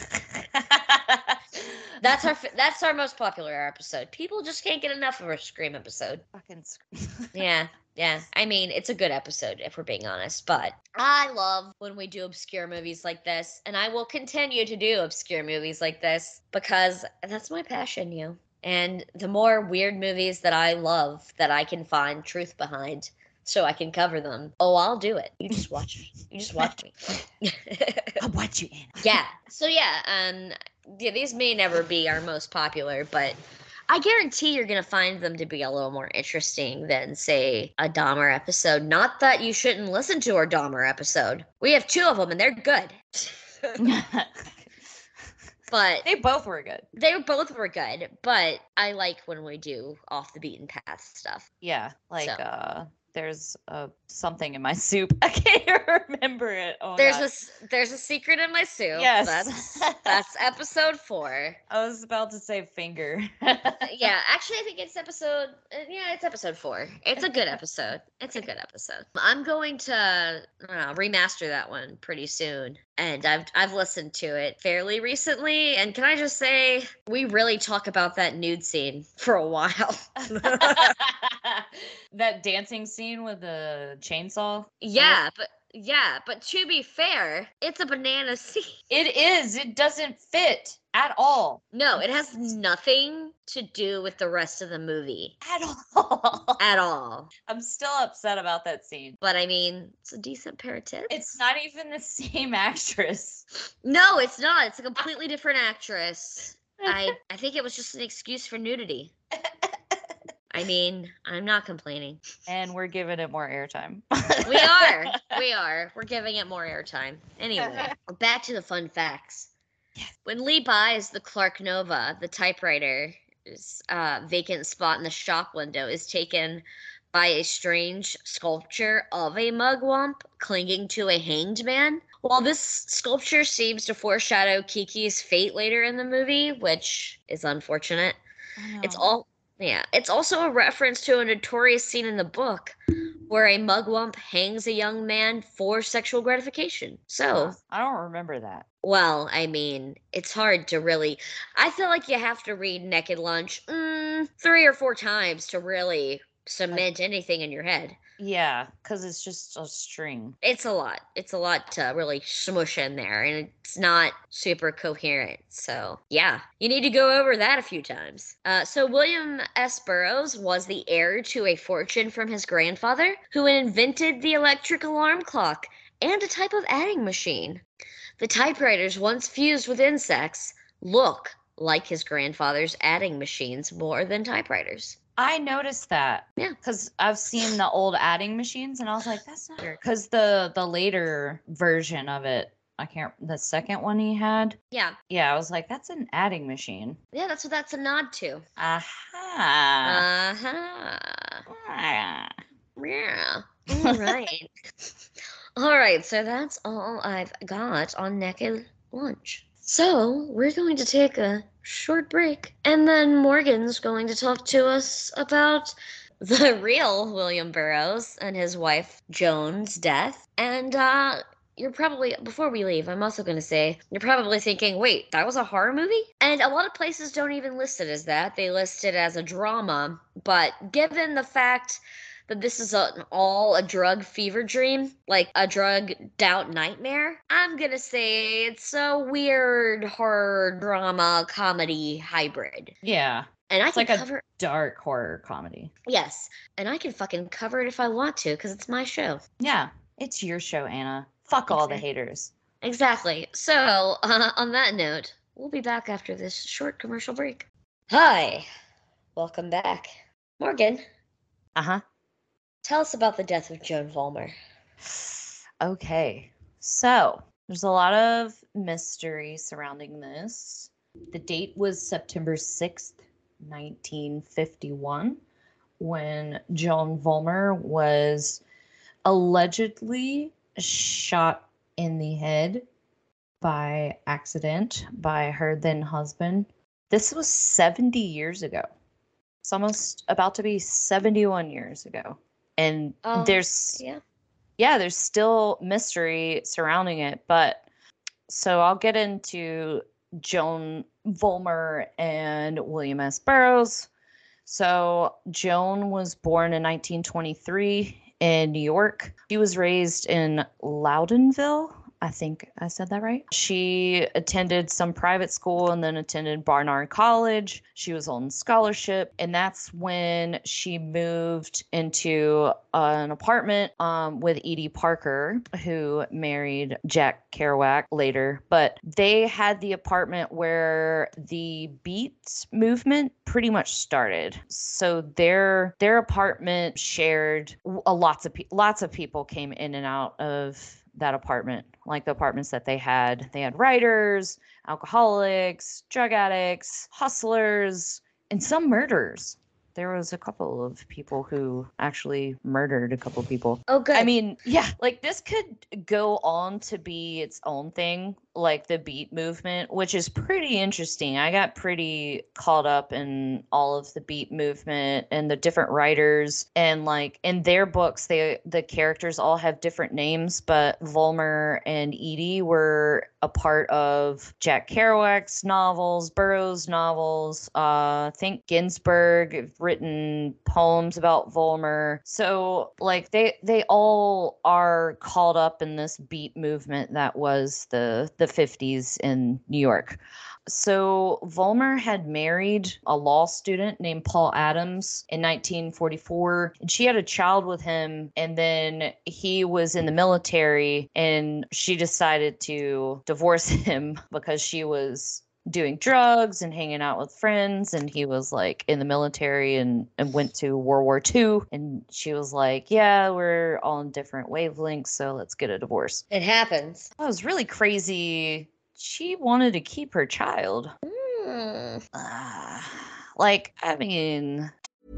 That's our most popular episode. People just can't get enough of our Scream episode. Fucking Scream. Yeah. I mean, it's a good episode if we're being honest, but I love when we do obscure movies like this, and I will continue to do obscure movies like this because that's my passion, you. And the more weird movies that I love that I can find truth behind so I can cover them, I'll do it. You just watch me. I'll watch you, Anna. Yeah. So these may never be our most popular, but I guarantee you're going to find them to be a little more interesting than, say, a Dahmer episode. Not that you shouldn't listen to our Dahmer episode. We have 2 of them, and they're good. But they both were good. But I like when we do off the beaten path stuff. Yeah, there's something in my soup. I can't remember it. Oh, there's a secret in my soup. Yes, that's episode 4. I was about to say finger. Yeah, actually, I think it's episode. It's episode 4. It's a good episode. I'm going to remaster that one pretty soon, and I've listened to it fairly recently. And can I just say, we really talk about that nude scene for a while. That dancing scene with the chainsaw. Yeah, but to be fair, it's a banana scene. It is. It doesn't fit at all. No, it has nothing to do with the rest of the movie. At all. I'm still upset about that scene. But I mean, it's a decent pair of tits. It's not even the same actress. No, it's not. It's a completely different actress. I think it was just an excuse for nudity. I mean, I'm not complaining. And we're giving it more airtime. We are. We're giving it more airtime. Anyway, back to the fun facts. Yes. When Lee buys the Clark Nova, the typewriter's vacant spot in the shop window is taken by a strange sculpture of a mugwump clinging to a hanged man. While this sculpture seems to foreshadow Kiki's fate later in the movie, which is unfortunate, it's also a reference to a notorious scene in the book where a mugwump hangs a young man for sexual gratification. So I don't remember that. Well, I mean, it's hard to really. I feel like you have to read Naked Lunch 3 or 4 times to really cement anything in your head. Yeah, because it's just a string. It's a lot. It's a lot to really smush in there, and it's not super coherent. So, yeah, you need to go over that a few times. So William S. Burroughs was the heir to a fortune from his grandfather, who invented the electric alarm clock and a type of adding machine. The typewriters, once fused with insects, look like his grandfather's adding machines more than typewriters. I noticed that. Yeah. Because I've seen the old adding machines, and I was like, that's not weird. Because the later version of it, the second one he had. Yeah. Yeah, I was like, that's an adding machine. Yeah, that's what that's a nod to. Aha. Yeah. All right. All right, so that's all I've got on Naked Lunch. So we're going to take a short break, and then Morgan's going to talk to us about the real William Burroughs and his wife Joan's death. And you're probably, before we leave, I'm also going to say, you're probably thinking, wait, that was a horror movie? And a lot of places don't even list it as that. They list it as a drama. But given the fact that this is all a drug fever dream, like a drugged out nightmare, I'm going to say it's a weird horror drama comedy hybrid. Yeah. And it's like a dark horror comedy. Yes. And I can fucking cover it if I want to, because it's my show. Yeah. It's your show, Anna. Fuck all the haters. Exactly. So, on that note, we'll be back after this short commercial break. Hi. Welcome back. Morgan. Uh-huh. Tell us about the death of Joan Vollmer. Okay. So, there's a lot of mystery surrounding this. The date was September 6th, 1951, when Joan Vollmer was allegedly shot in the head by accident by her then husband. This was 70 years ago. It's almost about to be 71 years ago. And there's still mystery surrounding it. But so I'll get into Joan Vollmer and William S. Burroughs. So Joan was born in 1923 in New York. She was raised in Loudonville. I think I said that right. She attended some private school and then attended Barnard College. She was on scholarship. And that's when she moved into an apartment with Edie Parker, who married Jack Kerouac later. But they had the apartment where the Beat movement pretty much started. So their apartment shared lots of people came in and out of that apartment, like the apartments that they had writers, alcoholics, drug addicts, hustlers, and some murderers. There was a couple of people who actually murdered a couple of people. Oh, good. I mean, yeah, like this could go on to be its own thing, like the Beat movement, which is pretty interesting. I got pretty caught up in all of the Beat movement and the different writers, and like in their books, the characters all have different names, but Vollmer and Edie were a part of Jack Kerouac's novels, Burroughs' novels. I think Ginsberg have written poems about Vollmer. So like they all are caught up in this Beat movement that was the 50s in New York. So Vollmer had married a law student named Paul Adams in 1944, and she had a child with him, and then he was in the military, and she decided to divorce him because she was doing drugs and hanging out with friends, and he was like in the military and went to World War II, and she was like, yeah, we're on different wavelengths, so let's get a divorce. It happens. That was really crazy. She wanted to keep her child. I mean...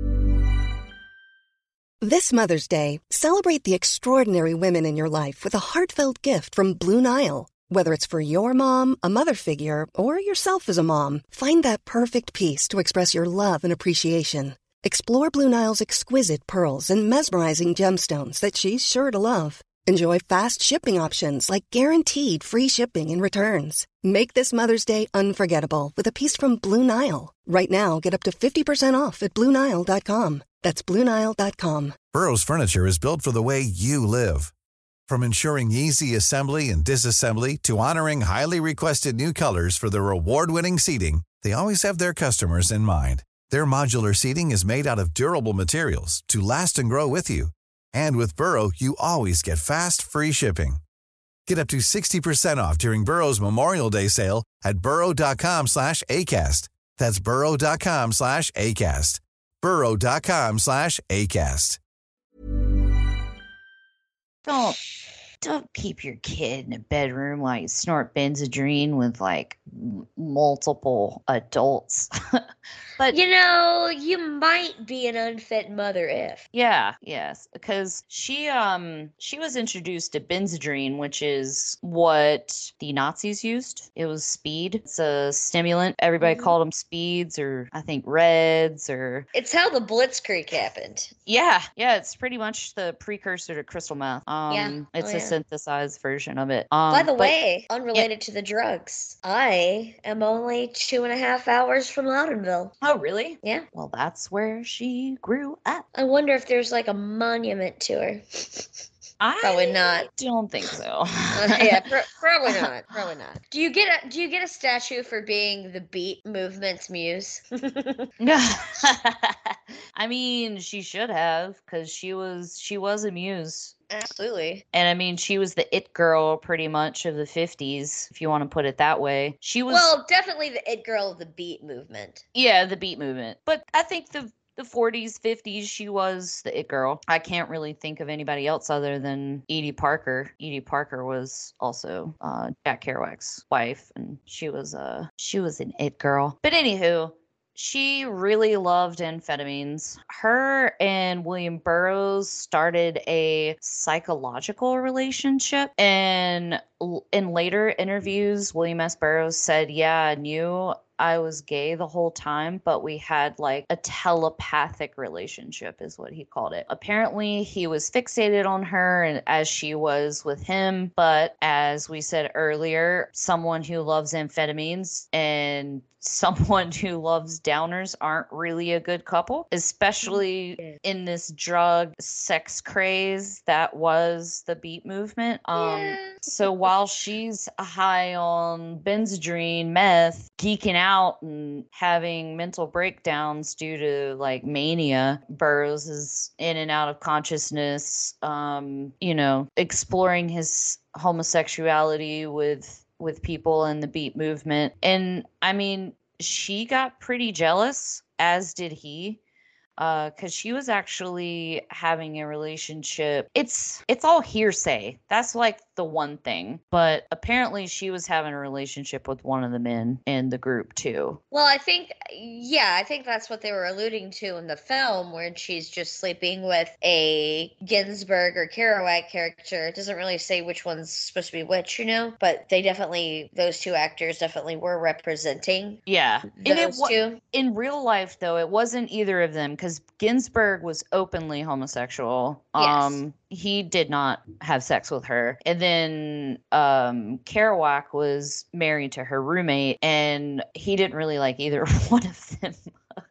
This Mother's Day, celebrate the extraordinary women in your life with a heartfelt gift from Blue Nile. Whether it's for your mom, a mother figure, or yourself as a mom, find that perfect piece to express your love and appreciation. Explore Blue Nile's exquisite pearls and mesmerizing gemstones that she's sure to love. Enjoy fast shipping options like guaranteed free shipping and returns. Make this Mother's Day unforgettable with a piece from Blue Nile. Right now, get up to 50% off at BlueNile.com. That's BlueNile.com. Burroughs Furniture is built for the way you live. From ensuring easy assembly and disassembly to honoring highly requested new colors for their award-winning seating, they always have their customers in mind. Their modular seating is made out of durable materials to last and grow with you. And with Burrow, you always get fast, free shipping. Get up to 60% off during Burrow's Memorial Day sale at burrow.com/ACAST. That's burrow.com/ACAST. burrow.com/ACAST. Don't don't keep your kid in a bedroom while you snort Benzedrine with like multiple adults. But you might be an unfit mother if. Yeah, yes, because she was introduced to Benzedrine, which is what the Nazis used. It was speed. It's a stimulant. Everybody called them speeds, or I think reds, or it's how the Blitzkrieg happened. Yeah, it's pretty much the precursor to crystal meth. It's a synthesized version of it. By the way, unrelated to the drugs, I am only 2.5 hours from Loudonville. Oh, really? Yeah. Well, that's where she grew up. I wonder if there's like a monument to her. Probably not. Don't think so. Probably not. Probably not. Do you get a statue for being the Beat movement's muse? I mean, she should have, because she was a muse. Absolutely. And I mean, she was the it girl pretty much of the 50s, if you want to put it that way. She was definitely the it girl of the Beat movement. Yeah, the Beat movement. But I think the 40s, 50s, she was the it girl. I can't really think of anybody else other than Edie Parker. Edie Parker was also Jack Kerouac's wife, and she was an it girl. But anywho, she really loved amphetamines. Her and William Burroughs started a psychological relationship, and in later interviews, William S. Burroughs said, "Yeah, I knew I was gay the whole time, but we had like a telepathic relationship," is what he called it. Apparently, he was fixated on her, and as she was with him. But as we said earlier, someone who loves amphetamines and someone who loves downers aren't really a good couple, especially in this drug sex craze that was the Beat movement. So while she's high on Benzedrine, meth, geeking out and having mental breakdowns due to like mania, Burroughs is in and out of consciousness, exploring his homosexuality with people in the Beat movement. And I mean, she got pretty jealous, as did he, because she was actually having a relationship. It's all hearsay. That's like the one thing. But apparently she was having a relationship with one of the men in the group too. Well, I think that's what they were alluding to in the film, where she's just sleeping with a Ginsberg or Kerouac character. It doesn't really say which one's supposed to be which, but those two actors definitely were representing those two. In real life, though, it wasn't either of them, because Ginsberg was openly homosexual. Yes. He did not have sex with her. And then Kerouac was married to her roommate, and he didn't really like either one of them.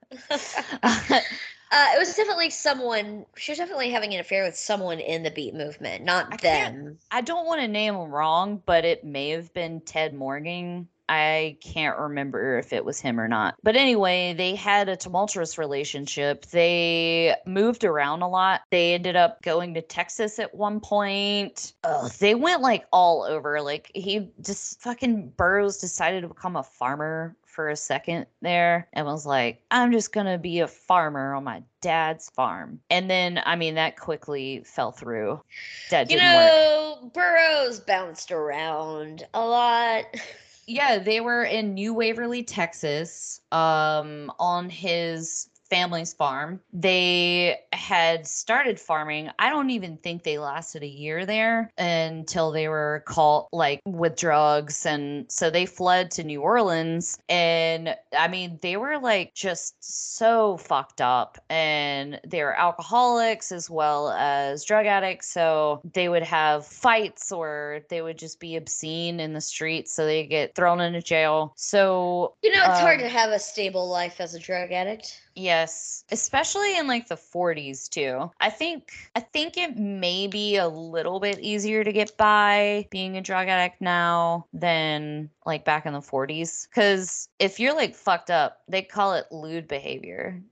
It was definitely she was definitely having an affair with someone in the Beat movement, not them. I don't want to name him wrong, but it may have been Ted Morgan. I can't remember if it was him or not. But anyway, they had a tumultuous relationship. They moved around a lot. They ended up going to Texas at one point. They went like all over. Like Burroughs decided to become a farmer for a second there and was like, I'm just going to be a farmer on my dad's farm. And then, I mean, that quickly fell through. That didn't work. Burroughs bounced around a lot. Yeah, they were in New Waverly, Texas, on his family's farm. They had started farming. I don't even think they lasted a year there until they were caught like with drugs. And so they fled to New Orleans. And I mean, they were like just so fucked up, and they were alcoholics as well as drug addicts. So they would have fights, or they would just be obscene in the streets. So they get thrown into jail. So, it's hard to have a stable life as a drug addict. Yes, especially in like the 40s too. I think it may be a little bit easier to get by being a drug addict now than like back in the 40s. Because if you're like fucked up, they call it lewd behavior.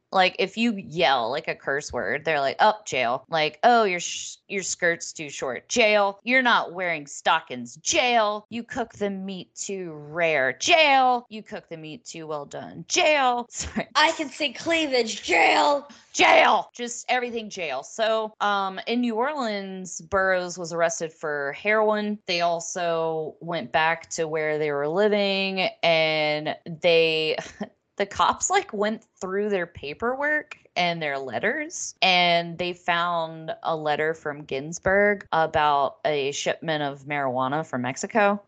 Like if you yell like a curse word, they're like, oh, jail. Like, oh, your skirt's too short. Jail. You're not wearing stockings. Jail. You cook the meat too rare. Jail. You cook the meat too well done. Jail. Sorry. I can see cleavage. Jail. Jail. Just everything jail. So in New Orleans, Burroughs was arrested for heroin. They also went back to where they were living, and the cops like went through their paperwork and their letters, and they found a letter from Ginsburg about a shipment of marijuana from Mexico.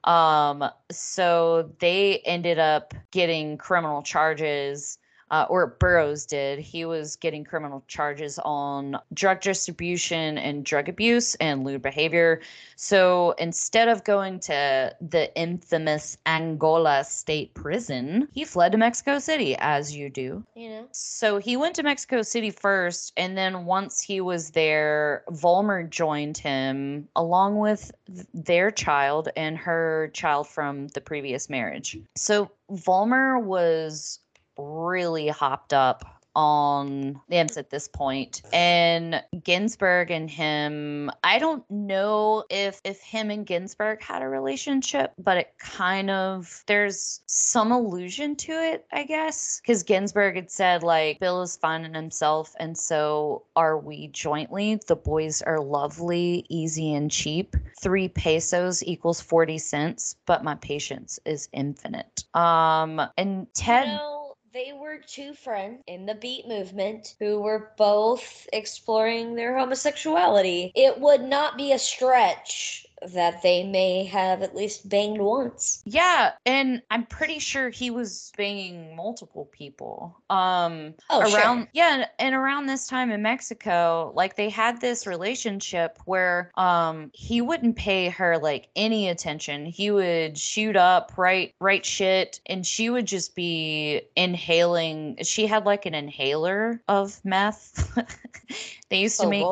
So they ended up getting criminal charges. Or Burroughs did. He was getting criminal charges on drug distribution and drug abuse and lewd behavior. So instead of going to the infamous Angola State Prison, he fled to Mexico City, as you do. So he went to Mexico City first, and then once he was there, Vollmer joined him along with their child and her child from the previous marriage. So Vollmer was really hopped up on Nance at this point, and Ginsburg and him, I don't know if him and Ginsburg had a relationship, but it kind of, there's some allusion to it, I guess, because Ginsburg had said like, Bill is finding himself and so are we jointly. The boys are lovely, easy and cheap. 3 pesos equals 40 cents, but my patience is infinite. And Ted, they were 2 friends in the Beat movement who were both exploring their homosexuality. It would not be a stretch that they may have at least banged once. Yeah, and I'm pretty sure he was banging multiple people. Sure. Yeah, and around this time in Mexico, like they had this relationship where he wouldn't pay her like any attention. He would shoot up, write shit, and she would just be inhaling. She had like an inhaler of meth. They used to make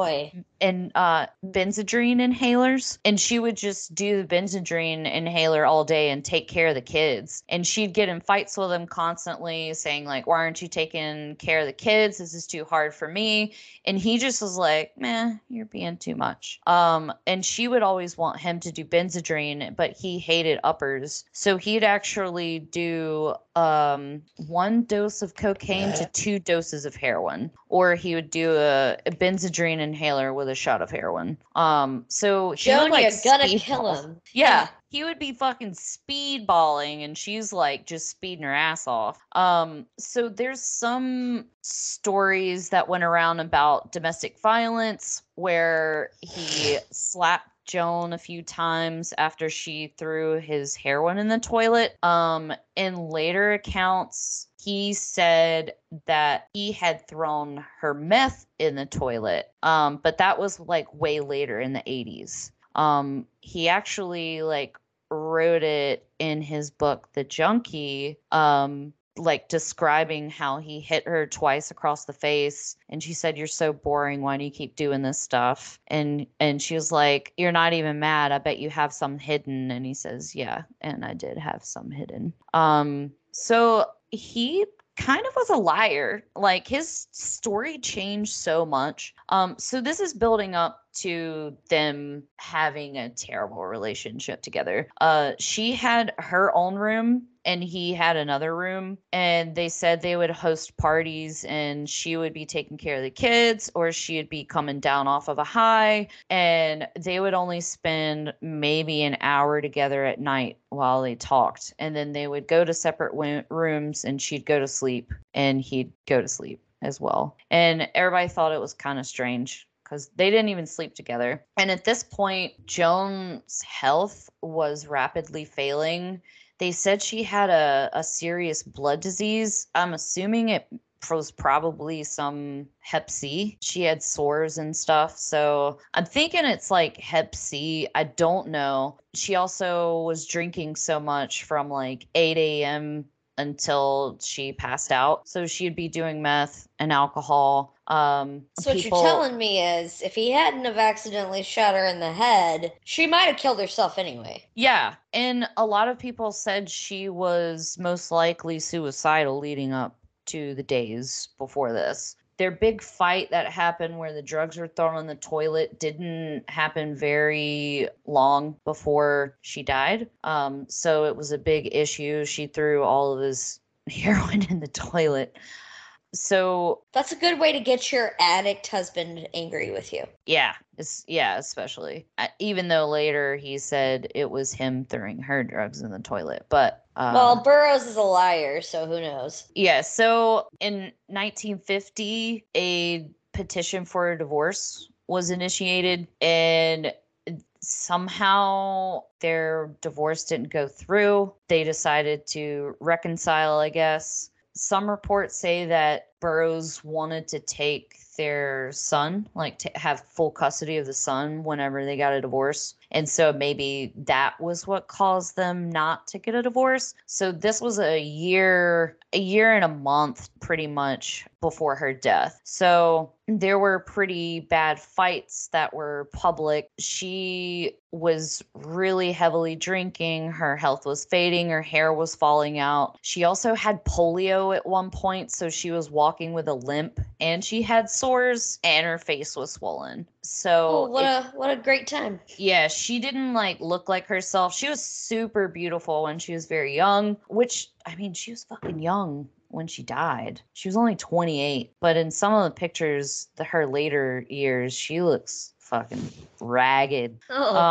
Benzedrine inhalers, and she would just do the Benzedrine inhaler all day and take care of the kids. And she'd get in fights with him constantly, saying like, why aren't you taking care of the kids? This is too hard for me. And he just was like, meh, you're being too much. And she would always want him to do Benzedrine, but he hated uppers. So he'd actually do 1 dose of cocaine to 2 doses of heroin, or he would do a Benzedrine inhaler with a shot of heroin. So he Joan, would like you're gonna kill him. Yeah. He would be fucking speedballing, and she's like just speeding her ass off. So there's some stories that went around about domestic violence where he slapped Joan a few times after she threw his heroin in the toilet. In later accounts, he said that he had thrown her meth in the toilet. But that was like way later in the 80s. He actually like wrote it in his book, The Junkie, like describing how he hit her twice across the face, and she said, you're so boring, why do you keep doing this stuff? And she was like, you're not even mad, I bet you have some hidden. And he says, yeah, and I did have some hidden. So he kind of was a liar. Like his story changed so much. So this is building up to them having a terrible relationship together. She had her own room and he had another room, and they said they would host parties and she would be taking care of the kids, or she'd be coming down off of a high, and they would only spend maybe an hour together at night while they talked, and then they would go to separate rooms, and she'd go to sleep and he'd go to sleep as well. And everybody thought it was kind of strange because they didn't even sleep together. And at this point, Joan's health was rapidly failing. They said she had a serious blood disease. I'm assuming it was probably some Hep C. She had sores and stuff. So I'm thinking it's like Hep C. I don't know. She also was drinking so much from like 8 a.m. until she passed out. So she'd be doing meth and alcohol. So what you're telling me is if he hadn't have accidentally shot her in the head, she might have killed herself anyway. Yeah. And a lot of people said she was most likely suicidal leading up to the days before this. Their big fight that happened where the drugs were thrown in the toilet didn't happen very long before she died. So it was a big issue. She threw all of his heroin in the toilet. So that's a good way to get your addict husband angry with you. Yeah, especially. Even though later he said it was him throwing her drugs in the toilet. But well, Burroughs is a liar, so who knows? Yeah, so in 1950, a petition for a divorce was initiated, and somehow their divorce didn't go through. They decided to reconcile, I guess. Some reports say that Burroughs wanted to take their son, like to have full custody of the son whenever they got a divorce. And so maybe that was what caused them not to get a divorce. So this was a year and a month pretty much before her death. So there were pretty bad fights that were public. She was really heavily drinking. Her health was fading. Her hair was falling out. She also had polio at one point, so she was walking with a limp, and she had sores, and her face was swollen. So what a great time. Yeah, she didn't look like herself. She was super beautiful when she was very young, which, I mean, she was fucking young when she died. She was only 28, but in some of the pictures, her later years, she looks fucking ragged.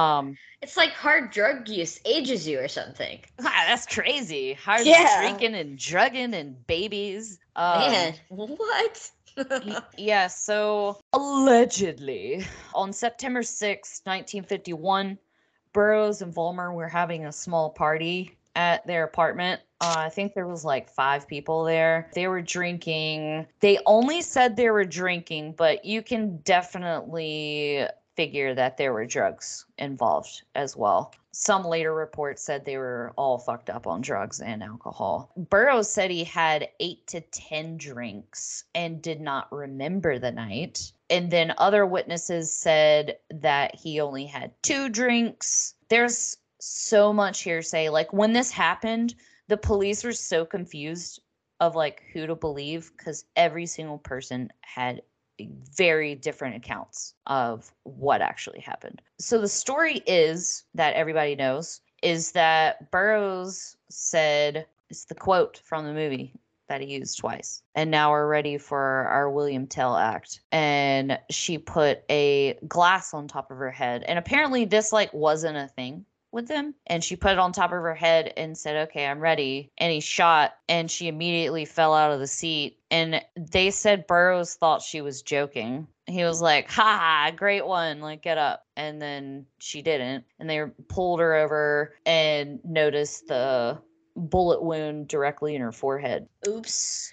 It's like hard drug use ages you or something. That's crazy. Hard drinking and drugging and babies. Man, what? Yeah, so allegedly on September 6, 1951, Burroughs and Vollmer were having a small party at their apartment. I think there was 5 people there. They were drinking. They only said they were drinking, but you can definitely figure that there were drugs involved as well. Some later reports said they were all fucked up on drugs and alcohol. Burroughs said he had 8 to 10 drinks and did not remember the night. And then other witnesses said that he only had 2 drinks. There's so much hearsay. When this happened, the police were so confused of who to believe, because every single person had very different accounts of what actually happened. So the story is that everybody knows is that Burroughs said, it's the quote from the movie that he used twice, and now we're ready for our William Tell act. And she put a glass on top of her head, and apparently this wasn't a thing with them, and she put it on top of her head and said, okay, I'm ready. And he shot, and she immediately fell out of the seat. And they said Burroughs thought she was joking. He was like, ha, great one, get up. And then she didn't, and they pulled her over and noticed the bullet wound directly in her forehead. Oops.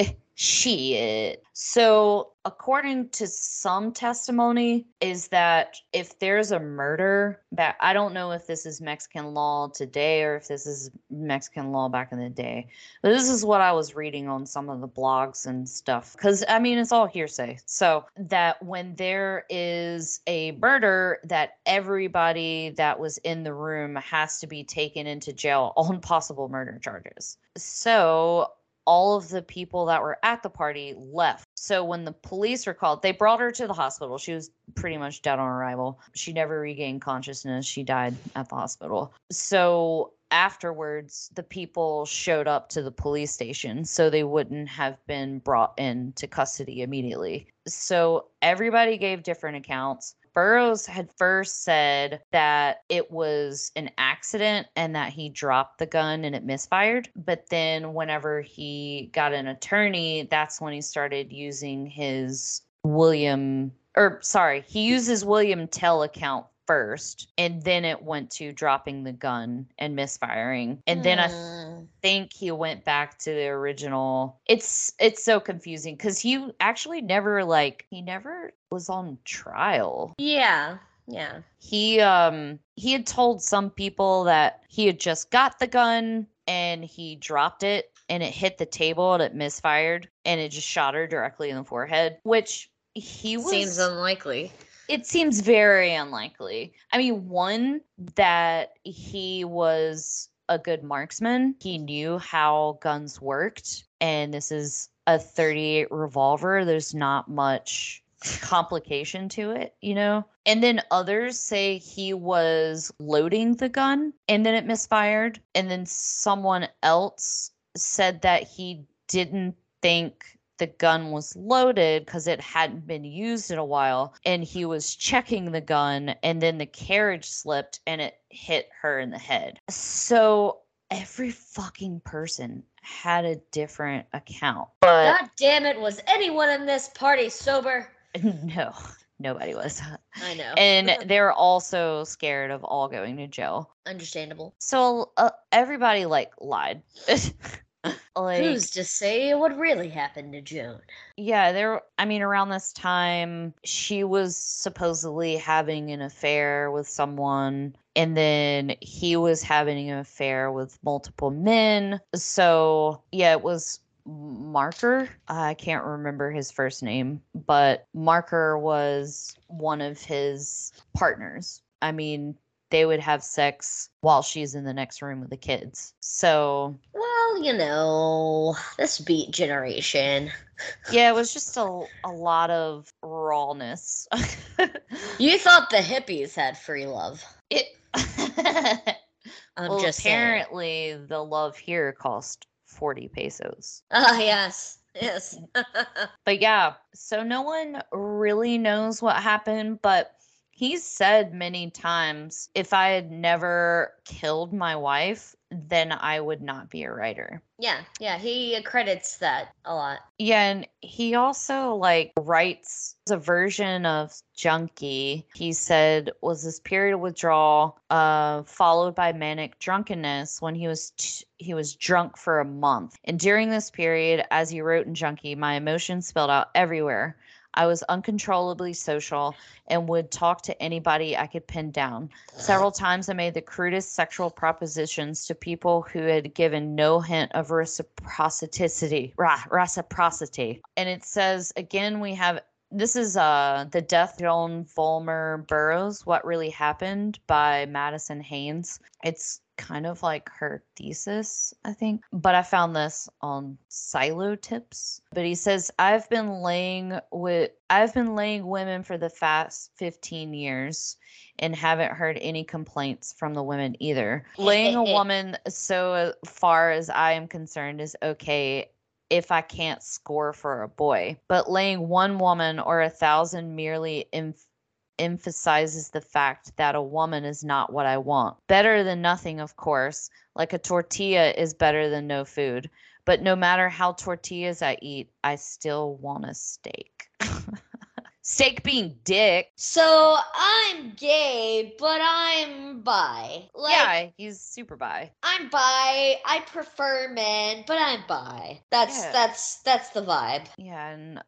Shit. So according to some testimony is that if there's a murder, I don't know if this is Mexican law today or if this is Mexican law back in the day, but this is what I was reading on some of the blogs and stuff, because I mean it's all hearsay. So that when there is a murder, that everybody that was in the room has to be taken into jail on possible murder charges. So all of the people that were at the party left. So when the police were called, they brought her to the hospital. She was pretty much dead on arrival. She never regained consciousness. She died at the hospital. So afterwards, the people showed up to the police station so they wouldn't have been brought into custody immediately. So everybody gave different accounts. Burroughs had first said that it was an accident and that he dropped the gun and it misfired. But then whenever he got an attorney, that's when he started using his he used his William Tell account first, and then it went to dropping the gun and misfiring. And then I think he went back to the original. It's so confusing because he actually never was on trial. Yeah. He had told some people that he had just got the gun and he dropped it and it hit the table and it misfired and it just shot her directly in the forehead, which seems unlikely. It seems very unlikely. I mean, one, that he was a good marksman. He knew how guns worked. and this is a .38 revolver. There's not much complication to it, you know? And then others say he was loading the gun and then it misfired. And then someone else said that he didn't think the gun was loaded because it hadn't been used in a while, and he was checking the gun, and then the carriage slipped and it hit her in the head. So every fucking person had a different account. But God damn it, was anyone in this party sober? No, nobody was. I know. And they were also scared of all going to jail. Understandable. So everybody lied. Who's to say what really happened to Joan? Yeah, around this time, she was supposedly having an affair with someone, and then he was having an affair with multiple men. So, yeah, it was Marker. I can't remember his first name, but Marker was one of his partners. I mean, they would have sex while she's in the next room with the kids. So, well, you know, this beat generation. Yeah, it was just a lot of rawness. You thought the hippies had free love. Well, just apparently saying. The love here cost 40 pesos. Yes. But yeah, so no one really knows what happened, but he's said many times, if I had never killed my wife, then I would not be a writer. Yeah, he credits that a lot. Yeah, and he also writes a version of Junkie. He said was this period of withdrawal followed by manic drunkenness when he was drunk for a month. And during this period, as he wrote in Junkie, my emotions spilled out everywhere. I was uncontrollably social and would talk to anybody I could pin down. Several times I made the crudest sexual propositions to people who had given no hint of reciprocity. And it says, again, we have, this is The Death of Joan Vollmer Burroughs, What Really Happened by Madison Haynes. It's kind of like her thesis, I think. But I found this on Silo Tips. But he says, I've been laying women for the past 15 years and haven't heard any complaints from the women either. Laying a woman, so far as I am concerned, is okay if I can't score for a boy. But laying one woman or 1,000 merely emphasizes the fact that a woman is not what I want. Better than nothing, of course. Like a tortilla is better than no food. But no matter how tortillas I eat, I still want a steak. Steak being dick. So I'm gay, but I'm bi. Yeah, he's super bi. I'm bi. I prefer men, but I'm bi. That's the vibe. Yeah, and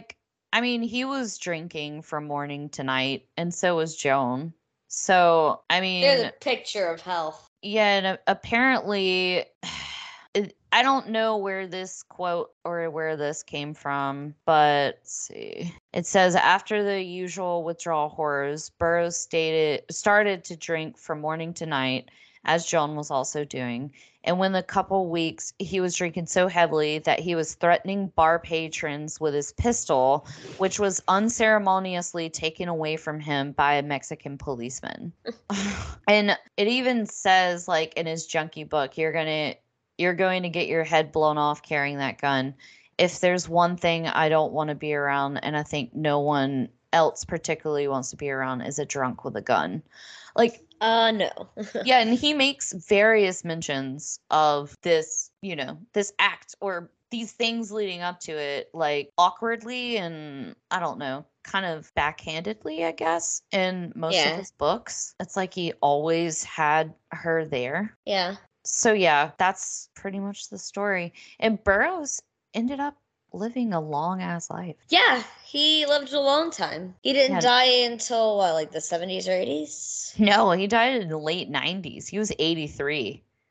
he was drinking from morning to night, and so was Joan. So, they're the picture of health. Yeah, and apparently, I don't know where this quote or where this came from, but let's see. It says, after the usual withdrawal horrors, Burroughs started to drink from morning to night, as Joan was also doing. And when the couple weeks, he was drinking so heavily that he was threatening bar patrons with his pistol, which was unceremoniously taken away from him by a Mexican policeman. And it even says, in his Junkie book, you're going to get your head blown off carrying that gun. If there's one thing I don't want to be around, and I think no one else particularly wants to be around, is a drunk with a gun. No. Yeah, and he makes various mentions of this, this act or these things leading up to it, awkwardly and, I don't know, kind of backhandedly, I guess, in most of his books. It's like he always had her there. Yeah. So, yeah, that's pretty much the story. And Burroughs ended up living a long-ass life. Yeah, he lived a long time. He didn't die until, the 70s or 80s? No, he died in the late 90s. He was 83.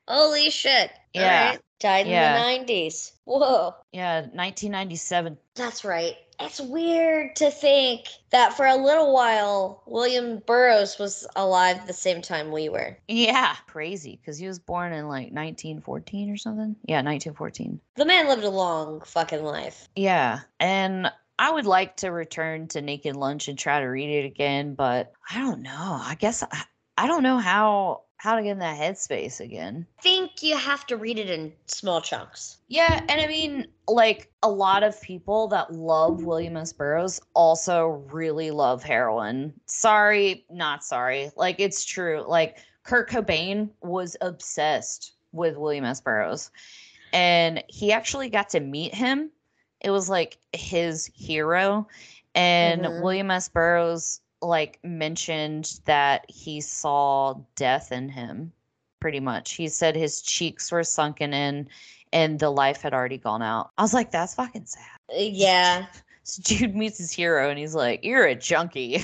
Holy shit. Yeah. All right. Died in the 90s. Whoa. Yeah, 1997. That's right. It's weird to think that for a little while, William Burroughs was alive the same time we were. Yeah. Crazy, because he was born in like 1914 or something. Yeah, 1914. The man lived a long fucking life. Yeah. And I would like to return to Naked Lunch and try to read it again, but I don't know. I guess I don't know how to get in that headspace again. I think you have to read it in small chunks. Yeah, and I mean, like, a lot of people that love William S. Burroughs also really love heroin. Sorry, not sorry. Like, it's true. Like, Kurt Cobain was obsessed with William S. Burroughs, and he actually got to meet him. It was like his hero, and William S. Burroughs like mentioned that he saw death in him, pretty much. He said his cheeks were sunken in and the life had already gone out. I was like, that's fucking sad. Yeah. So dude meets his hero and he's like, you're a junkie.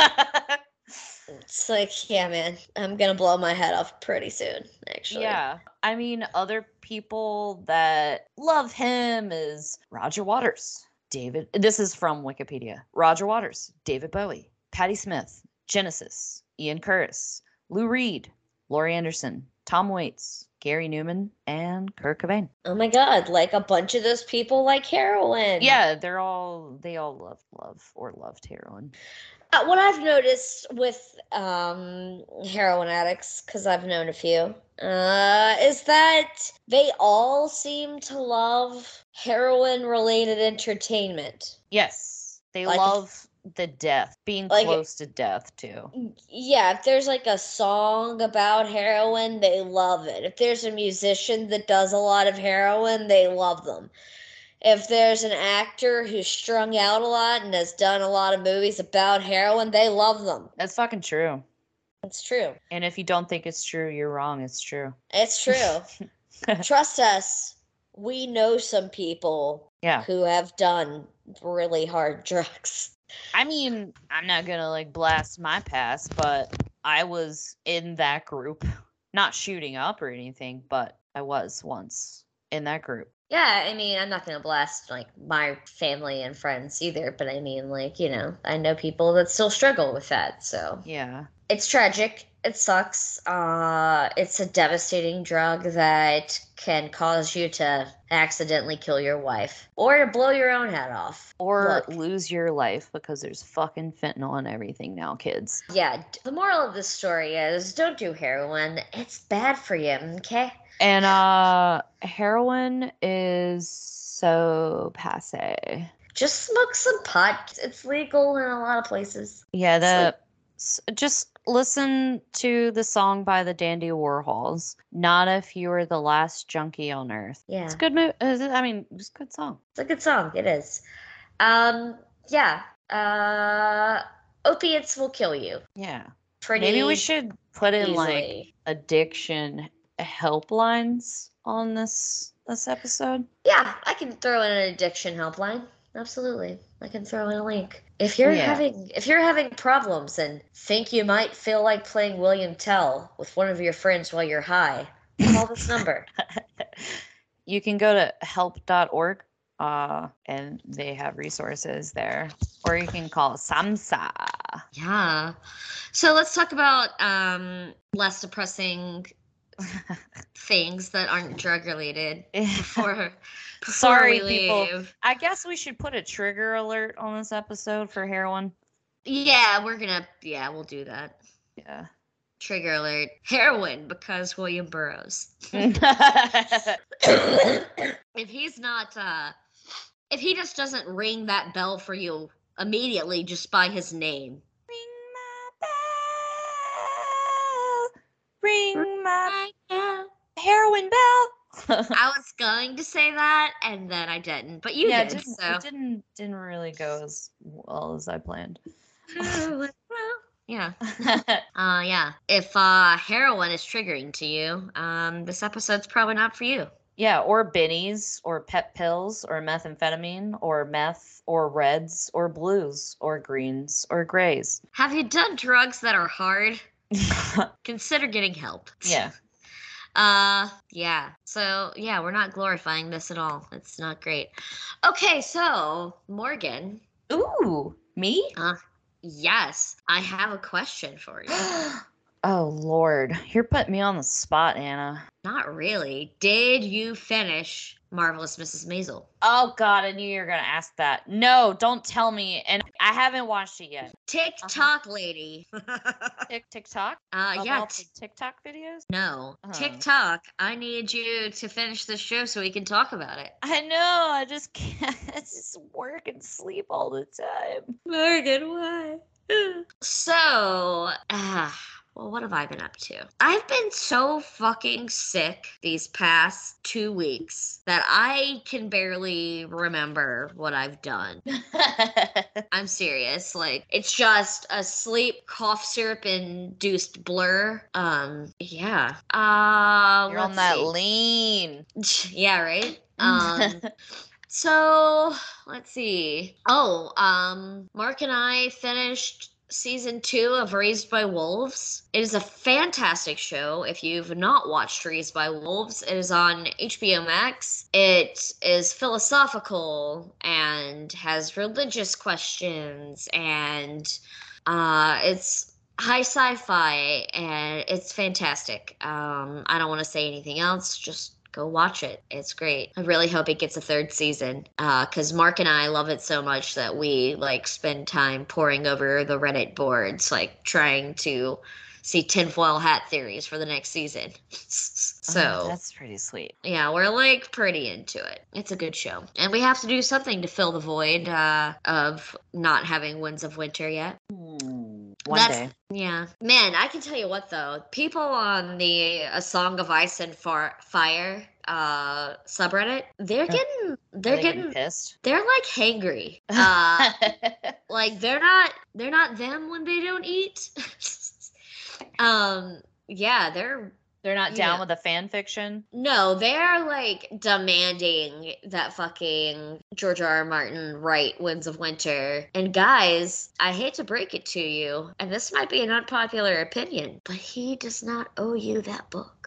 It's like, yeah, man, I'm gonna blow my head off pretty soon, actually. Yeah. I mean, other people that love him is Roger Waters, this is from Wikipedia. Roger Waters, David Bowie, Patti Smith, Genesis, Ian Curtis, Lou Reed, Laurie Anderson, Tom Waits, Gary Newman, and Kurt Cobain. Oh my God, like a bunch of those people like heroin. Yeah, they all loved heroin. What I've noticed with heroin addicts, because I've known a few, is that they all seem to love heroin-related entertainment. Yes, they love the death, being close to death too. Yeah, if there's like a song about heroin, they love it. If there's a musician that does a lot of heroin, they love them. If there's an actor who's strung out a lot and has done a lot of movies about heroin, they love them. That's fucking true. It's true. And if you don't think it's true, you're wrong. It's true. It's true. Trust us. We know some people who have done really hard drugs. I mean, I'm not going to like blast my past, but I was in that group. Not shooting up or anything, but I was once in that group. Yeah, I mean, I'm not going to blast, like, my family and friends either, but I mean, like, you know, I know people that still struggle with that, so. Yeah. It's tragic. It sucks. It's a devastating drug that can cause you to accidentally kill your wife or to blow your own head off. Or lose your life because there's fucking fentanyl and everything now, kids. Yeah. The moral of the story is don't do heroin. It's bad for you, okay? And heroin is so passe. Just smoke some pot. It's legal in a lot of places. Yeah, just listen to the song by the Dandy Warhols. Not if you were the last junkie on earth. Yeah. It's a good movie. I mean, it's a good song. It's a good song. It is. Yeah. Opiates will kill you. Yeah. Maybe we should put in easily. like addiction helplines on this episode. Yeah, I can throw in an addiction helpline. Absolutely. I can throw in a link. If you're having problems and think you might feel like playing William Tell with one of your friends while you're high, call this number. You can go to help.org and they have resources there. Or you can call SAMHSA. Yeah. So let's talk about less depressing things that aren't drug related before Sorry, we leave. people. I guess we should put a trigger alert on this episode for heroin. Yeah, we'll do that. Yeah. Trigger alert. Heroin because William Burroughs. If he's not if he just doesn't ring that bell for you immediately just by his name. Ring my heroin bell. I was going to say that, and then I didn't. But you did. It didn't really go as well as I planned. Yeah. Yeah. If heroin is triggering to you, this episode's probably not for you. Yeah, or bennies, or pep pills, or methamphetamine, or meth, or reds, or blues, or greens, or grays. Have you done drugs that are hard? Consider getting help. Yeah. Yeah. So, yeah, we're not glorifying this at all. It's not great. Okay, so, Morgan. Ooh, me? Yes, I have a question for you. Oh, Lord. You're putting me on the spot, Anna. Not really. Did you finish Marvelous Mrs. Maisel? Oh, God, I knew you were going to ask that. No, don't tell me. And I haven't watched it yet. TikTok lady. TikTok? Yeah. TikTok videos? No. TikTok. I need you to finish the show so we can talk about it. I know. I just can't. It's just work and sleep all the time. Morgan, why? So, well, what have I been up to? I've been so fucking sick these past 2 weeks that I can barely remember what I've done. I'm serious. Like, it's just a sleep, cough syrup induced blur. Yeah. You're on that lean. Yeah, right? So, let's see. Mark and I finished season 2 of Raised by Wolves. It is a fantastic show. If you've not watched Raised by Wolves, it is on HBO Max. It is philosophical and has religious questions, and it's high sci-fi, and it's fantastic. I don't want to say anything else. Just go watch it. It's great. I really hope it gets a 3rd season, because Mark and I love it so much that we spend time poring over the Reddit boards, trying to see tinfoil hat theories for the next season. So that's pretty sweet. Yeah, we're pretty into it. It's a good show, and we have to do something to fill the void of not having Winds of Winter yet. One day. Yeah. Man, I can tell you what, though. People on the A Song of Ice and Fire subreddit, they're getting pissed. They're hangry. They're not them when they don't eat. Yeah, they're not down with the fan fiction? No, they're demanding that fucking George R.R. Martin write Winds of Winter. And guys, I hate to break it to you, and this might be an unpopular opinion, but he does not owe you that book.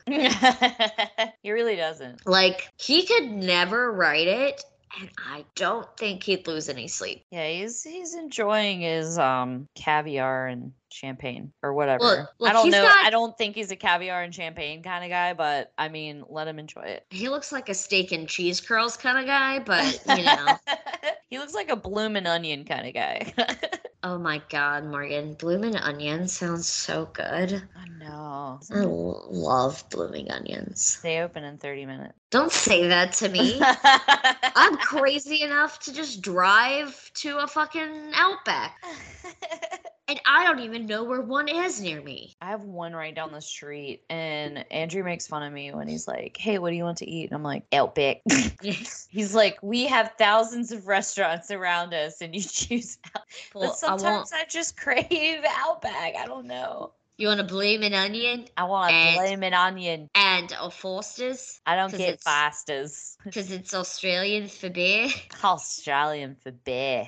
He really doesn't. He could never write it, and I don't think he'd lose any sleep. Yeah, he's enjoying his caviar and champagne or whatever. Look, I don't know. I don't think he's a caviar and champagne kind of guy, but I mean, let him enjoy it. He looks like a steak and cheese curls kind of guy, but you know. He looks like a bloomin' onion kind of guy. Oh my God, Morgan. Bloomin' Onion sounds so good. I know. I love blooming onions. They open in 30 minutes. Don't say that to me. I'm crazy enough to just drive to a fucking Outback. And I don't even know where one is near me. I have one right down the street, and Andrew makes fun of me when he's like, hey, what do you want to eat? And I'm like, Outback. He's like, we have thousands of restaurants around us, and you choose Outback. Well, but sometimes I just crave Outback. I don't know. You want a bloomin' onion? I want a bloomin' onion. And a Foster's? I don't get Foster's. Because it's Australian for beer? Australian for beer.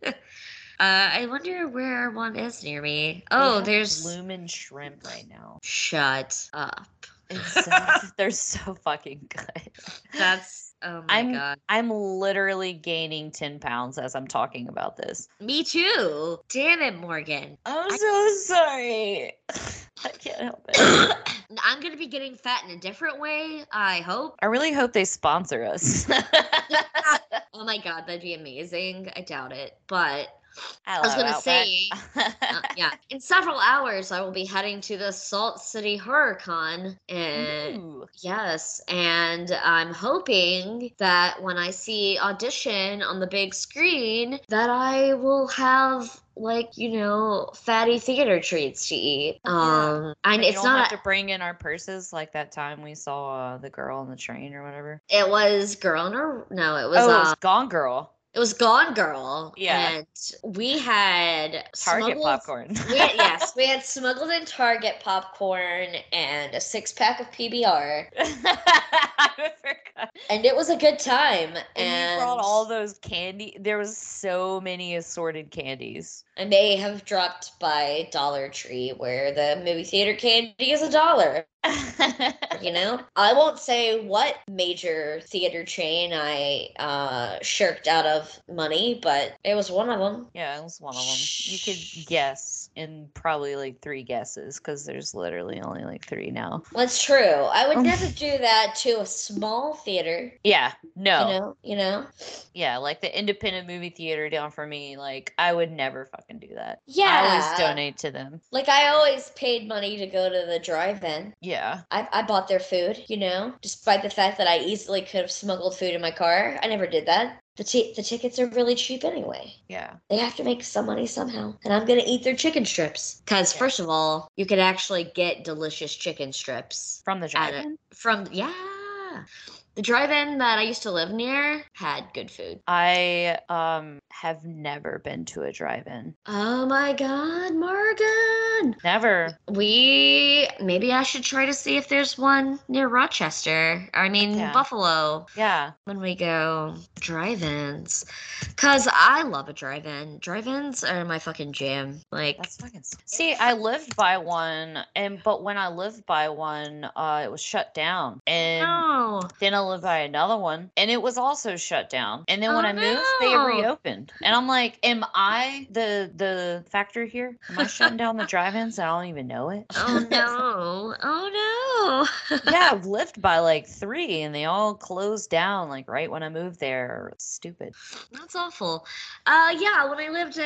I wonder where one is near me. Oh, there's bloomin' shrimp right now. Shut up. They're so fucking good. Oh my God. I'm literally gaining 10 pounds as I'm talking about this. Me too. Damn it, Morgan. I'm so sorry. I can't help it. I'm going to be getting fat in a different way, I hope. I really hope they sponsor us. Oh my God, that'd be amazing. I doubt it, but I was going to say, yeah, in several hours, I will be heading to the Salt City HorrorCon. And yes, and I'm hoping that when I see Audition on the big screen, that I will have fatty theater treats to eat. And it's not have to bring in our purses like that time we saw the girl on the train or whatever. It was Girl in her. No, it was. Oh, it was Gone Girl. It was Gone Girl. Yeah. And we had Target popcorn. we had smuggled in Target popcorn and a 6-pack of PBR. I forgot. And it was a good time. And you brought all those candy. There was so many assorted candies. And they have dropped by Dollar Tree, where the movie theater candy is $1. You know, I won't say what major theater chain I shirked out of money, but it was one of them. Yeah, it was one of them. You could guess in probably like 3 guesses because there's literally only like 3 now. That's true. I would never do that to a small theater. Yeah, no. You know? Yeah, like the independent movie theater down for me, like I would never fucking do that. Yeah. I always donate to them. Like I always paid money to go to the drive-in. Yeah. I bought their food, you know, despite the fact that I easily could have smuggled food in my car. I never did that. The tickets are really cheap anyway. Yeah. They have to make some money somehow. And I'm going to eat their chicken strips. Because, first of all, you could actually get delicious chicken strips. From the drive-in? Yeah. The drive-in that I used to live near had good food. I have never been to a drive-in. Oh my God, Morgan. Never. Maybe I should try to see if there's one near Rochester. Buffalo. Yeah. When we go drive-ins. Because I love a drive-in. Drive-ins are my fucking jam. Like, that's fucking... See, I lived by one, but when I lived by one, it was shut down. And then I lived by another one, and it was also shut down. And then when I moved, they reopened. And I'm like, am I the factor here? Am I shutting down the drive-ins? I don't even know it. Oh no. Oh no. Yeah, I've lived by like 3, and they all closed down like right when I moved there. Stupid. That's awful. Yeah, when I lived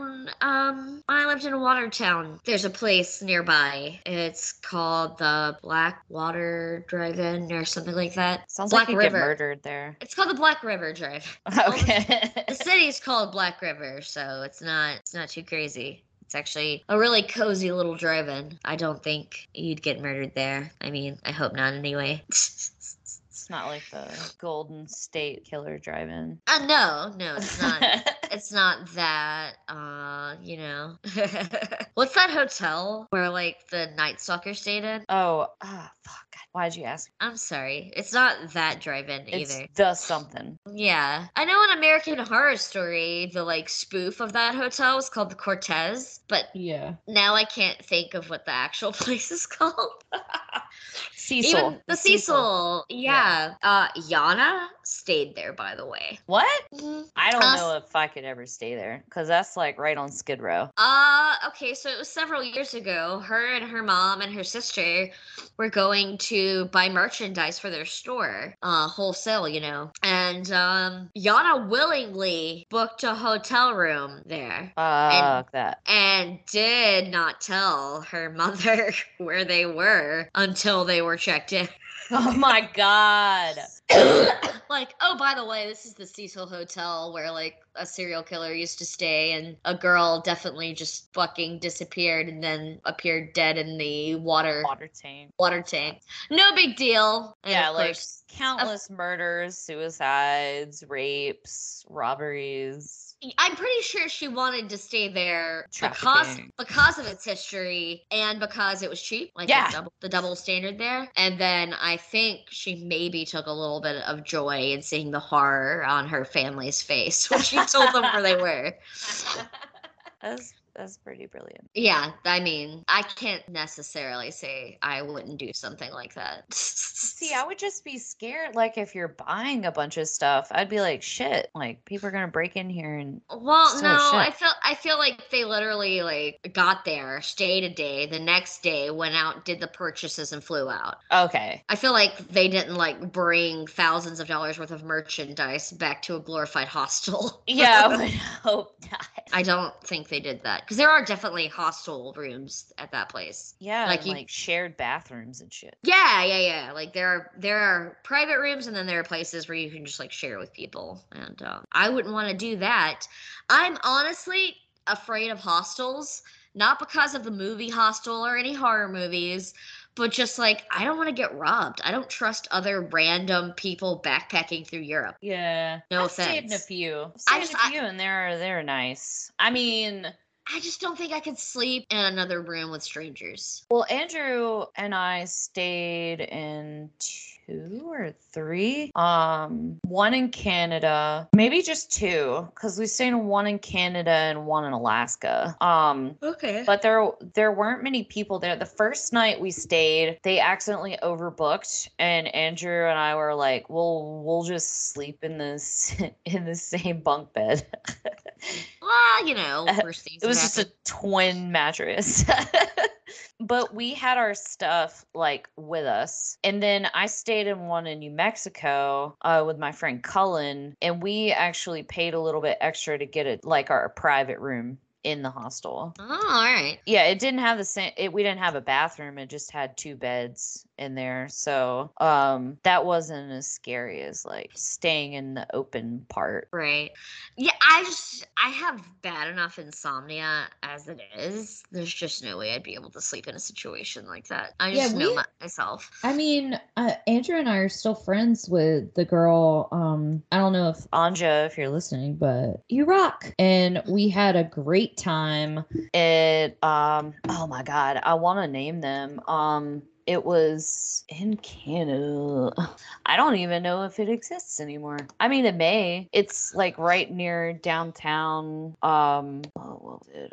in Watertown, there's a place nearby. It's called the Blackwater Drive-In or something like that. Sounds Black like you River. get murdered there. It's called the Black River Drive. Okay. The city's called Black River, so it's not too crazy. It's actually a really cozy little drive-in. I don't think you'd get murdered there. I mean, I hope not anyway. It's not like the Golden State Killer Drive-In. No, it's not. It's not that, you know. What's that hotel where, like, the Night Stalker stayed in? Oh, fuck. Why'd you ask? I'm sorry. It's not that drive-in either. It's the something. Yeah. I know in American Horror Story, the, like, spoof of that hotel was called the Cortez, but yeah, now I can't think of what the actual place is called. Cecil. Even the Cecil. Yeah. Yana stayed there, by the way. What? Mm-hmm. I don't know if I could ever stay there because that's like right on Skid Row. Okay, so it was several years ago. Her and her mom and her sister were going to buy merchandise for their store, wholesale, you know. And Yana willingly booked a hotel room there. And did not tell her mother where they were until they were checked in. Oh my God. Like, oh, by the way, this is the Cecil Hotel where, like, a serial killer used to stay, and a girl definitely just fucking disappeared and then appeared dead in the water tank. No big deal. And yeah, of like course, countless murders, suicides, rapes, robberies. I'm pretty sure she wanted to stay there because of its history and because it was cheap, like the double standard there. And then I think she maybe took a little bit of joy in seeing the horror on her family's face when she told them where they were. That's pretty brilliant. Yeah, I mean, I can't necessarily say I wouldn't do something like that. See, I would just be scared. Like, if you're buying a bunch of stuff, I'd be like, shit. Like, people are gonna break in here and. Well, no, I feel like they literally like got there, stayed a day, the next day went out, did the purchases, and flew out. Okay. I feel like they didn't like bring thousands of dollars worth of merchandise back to a glorified hostel. Yeah, I would hope not. I don't think they did that. Because there are definitely hostel rooms at that place. Yeah, like shared bathrooms and shit. Yeah. Like there are private rooms, and then there are places where you can just like share with people. And I wouldn't want to do that. I'm honestly afraid of hostels, not because of the movie Hostel or any horror movies, but just like I don't want to get robbed. I don't trust other random people backpacking through Europe. Yeah, no I've offense. Stayed in a few. And they're nice. I mean, I just don't think I could sleep in another room with strangers. Well, Andrew and I stayed in 2 or 3. One in Canada, maybe just 2, because we stayed in one in Canada and one in Alaska. Okay. But there weren't many people there. The first night we stayed, they accidentally overbooked, and Andrew and I were like, "Well, we'll just sleep in this in the same bunk bed." Well, you know, first things it was just a twin mattress. But we had our stuff like with us. And then I stayed in one in New Mexico with my friend Cullen, and we actually paid a little bit extra to get it like our private room in the hostel. Oh, all right. Yeah, it didn't have the same we didn't have a bathroom. It just had 2 beds in there. So, that wasn't as scary as like staying in the open part. Right. Yeah, I have bad enough insomnia as it is. There's just no way I'd be able to sleep in a situation like that. I just know myself. I mean, Andrew and I are still friends with the girl. I don't know if Anja, if you're listening, but you rock. And we had a great time. It oh my god, I want to name them. It was in Canada. I don't even know if it exists anymore. I mean, it may. It's like right near downtown. What was it?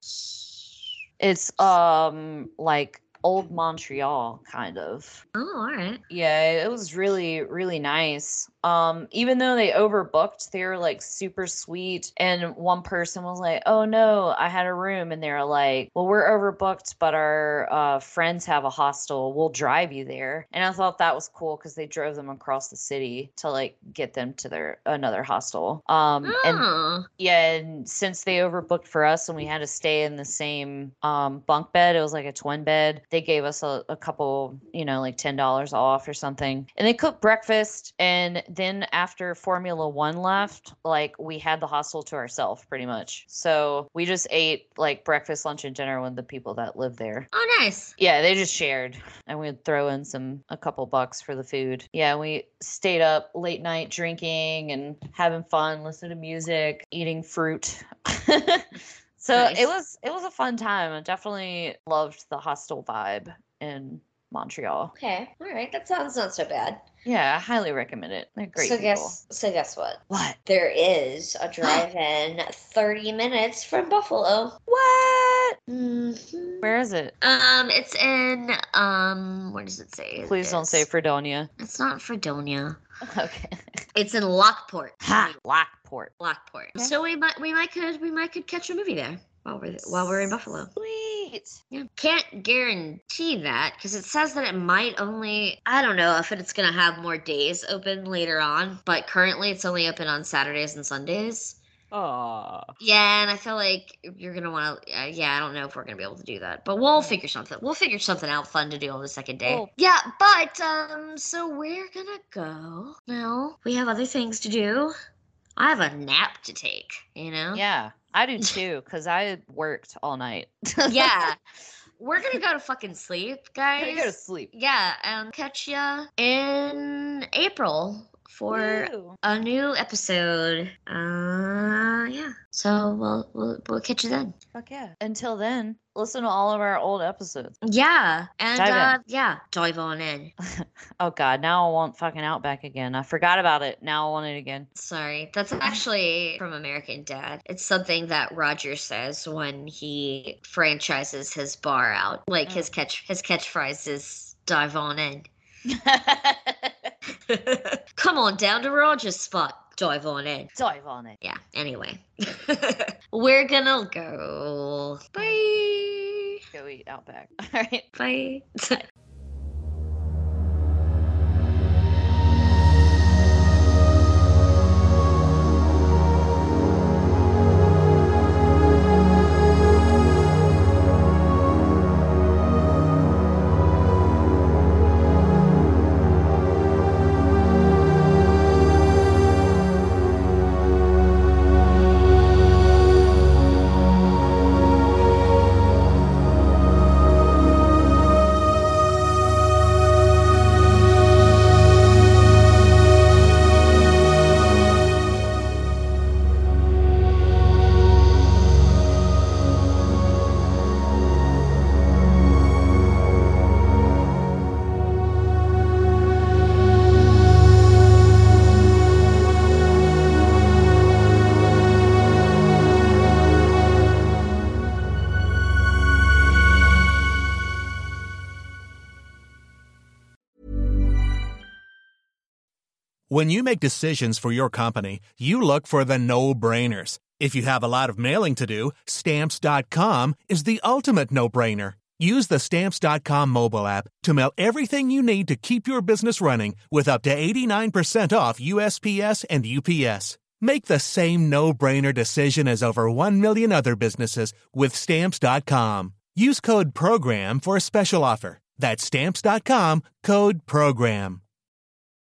It's like old Montreal, kind of. Oh, all right. Yeah, it was really, really nice. Even though they overbooked, they were like super sweet. And one person was like, "Oh no, I had a room." And they were like, "Well, we're overbooked, but our friends have a hostel. We'll drive you there." And I thought that was cool because they drove them across the city to like get them to another hostel. And yeah, and since they overbooked for us and we had to stay in the same bunk bed, it was like a twin bed. They gave us a couple, like $10 off or something. And they cooked breakfast. And then after Formula One left, like we had the hostel to ourselves pretty much. So we just ate like breakfast, lunch, and dinner with the people that lived there. Oh, nice. Yeah, they just shared. And we'd throw in a couple bucks for the food. Yeah, we stayed up late night drinking and having fun, listening to music, eating fruit. So nice. It was a fun time. I definitely loved the hostel vibe in Montreal. Okay. All right. That sounds not so bad. Yeah, I highly recommend it. They're great people. Guess what? What? There is a drive-in 30 minutes from Buffalo. What? Mm-hmm. Where is it? It's in what does it say? Please don't say Fredonia. It's not Fredonia. Okay. It's in Lockport. Ha! Lockport. Okay. So we might could catch a movie there while we're in Buffalo. Sweet. Yeah. Can't guarantee that because it says that it might only. I don't know if it's gonna have more days open later on, but currently it's only open on Saturdays and Sundays. Aww. Yeah, and I feel like you're gonna want to. I don't know if we're gonna be able to do that, but we'll figure something. We'll figure something out fun to do on the second day. Cool. Yeah, but so we're gonna go now. We have other things to do. I have a nap to take. Yeah, I do too, because I worked all night. Yeah. We're gonna go to fucking sleep, guys. We're gonna go to sleep. Yeah, and catch ya in April for a new episode. Yeah. So we'll catch you then. Fuck yeah. Until then, listen to all of our old episodes. Yeah. And dive on in. Oh god, now I want fucking Outback again. I forgot about it. Now I want it again. Sorry. That's actually from American Dad. It's something that Roger says when he franchises his bar out. Like his catchphrase is dive on in. Come on down to Roger's spot. Dive on in. Dive on in. Yeah, anyway. We're gonna go. Bye. Go eat Outback. All right. Bye. When you make decisions for your company, you look for the no-brainers. If you have a lot of mailing to do, Stamps.com is the ultimate no-brainer. Use the Stamps.com mobile app to mail everything you need to keep your business running with up to 89% off USPS and UPS. Make the same no-brainer decision as over 1 million other businesses with Stamps.com. Use code PROGRAM for a special offer. That's Stamps.com, code PROGRAM.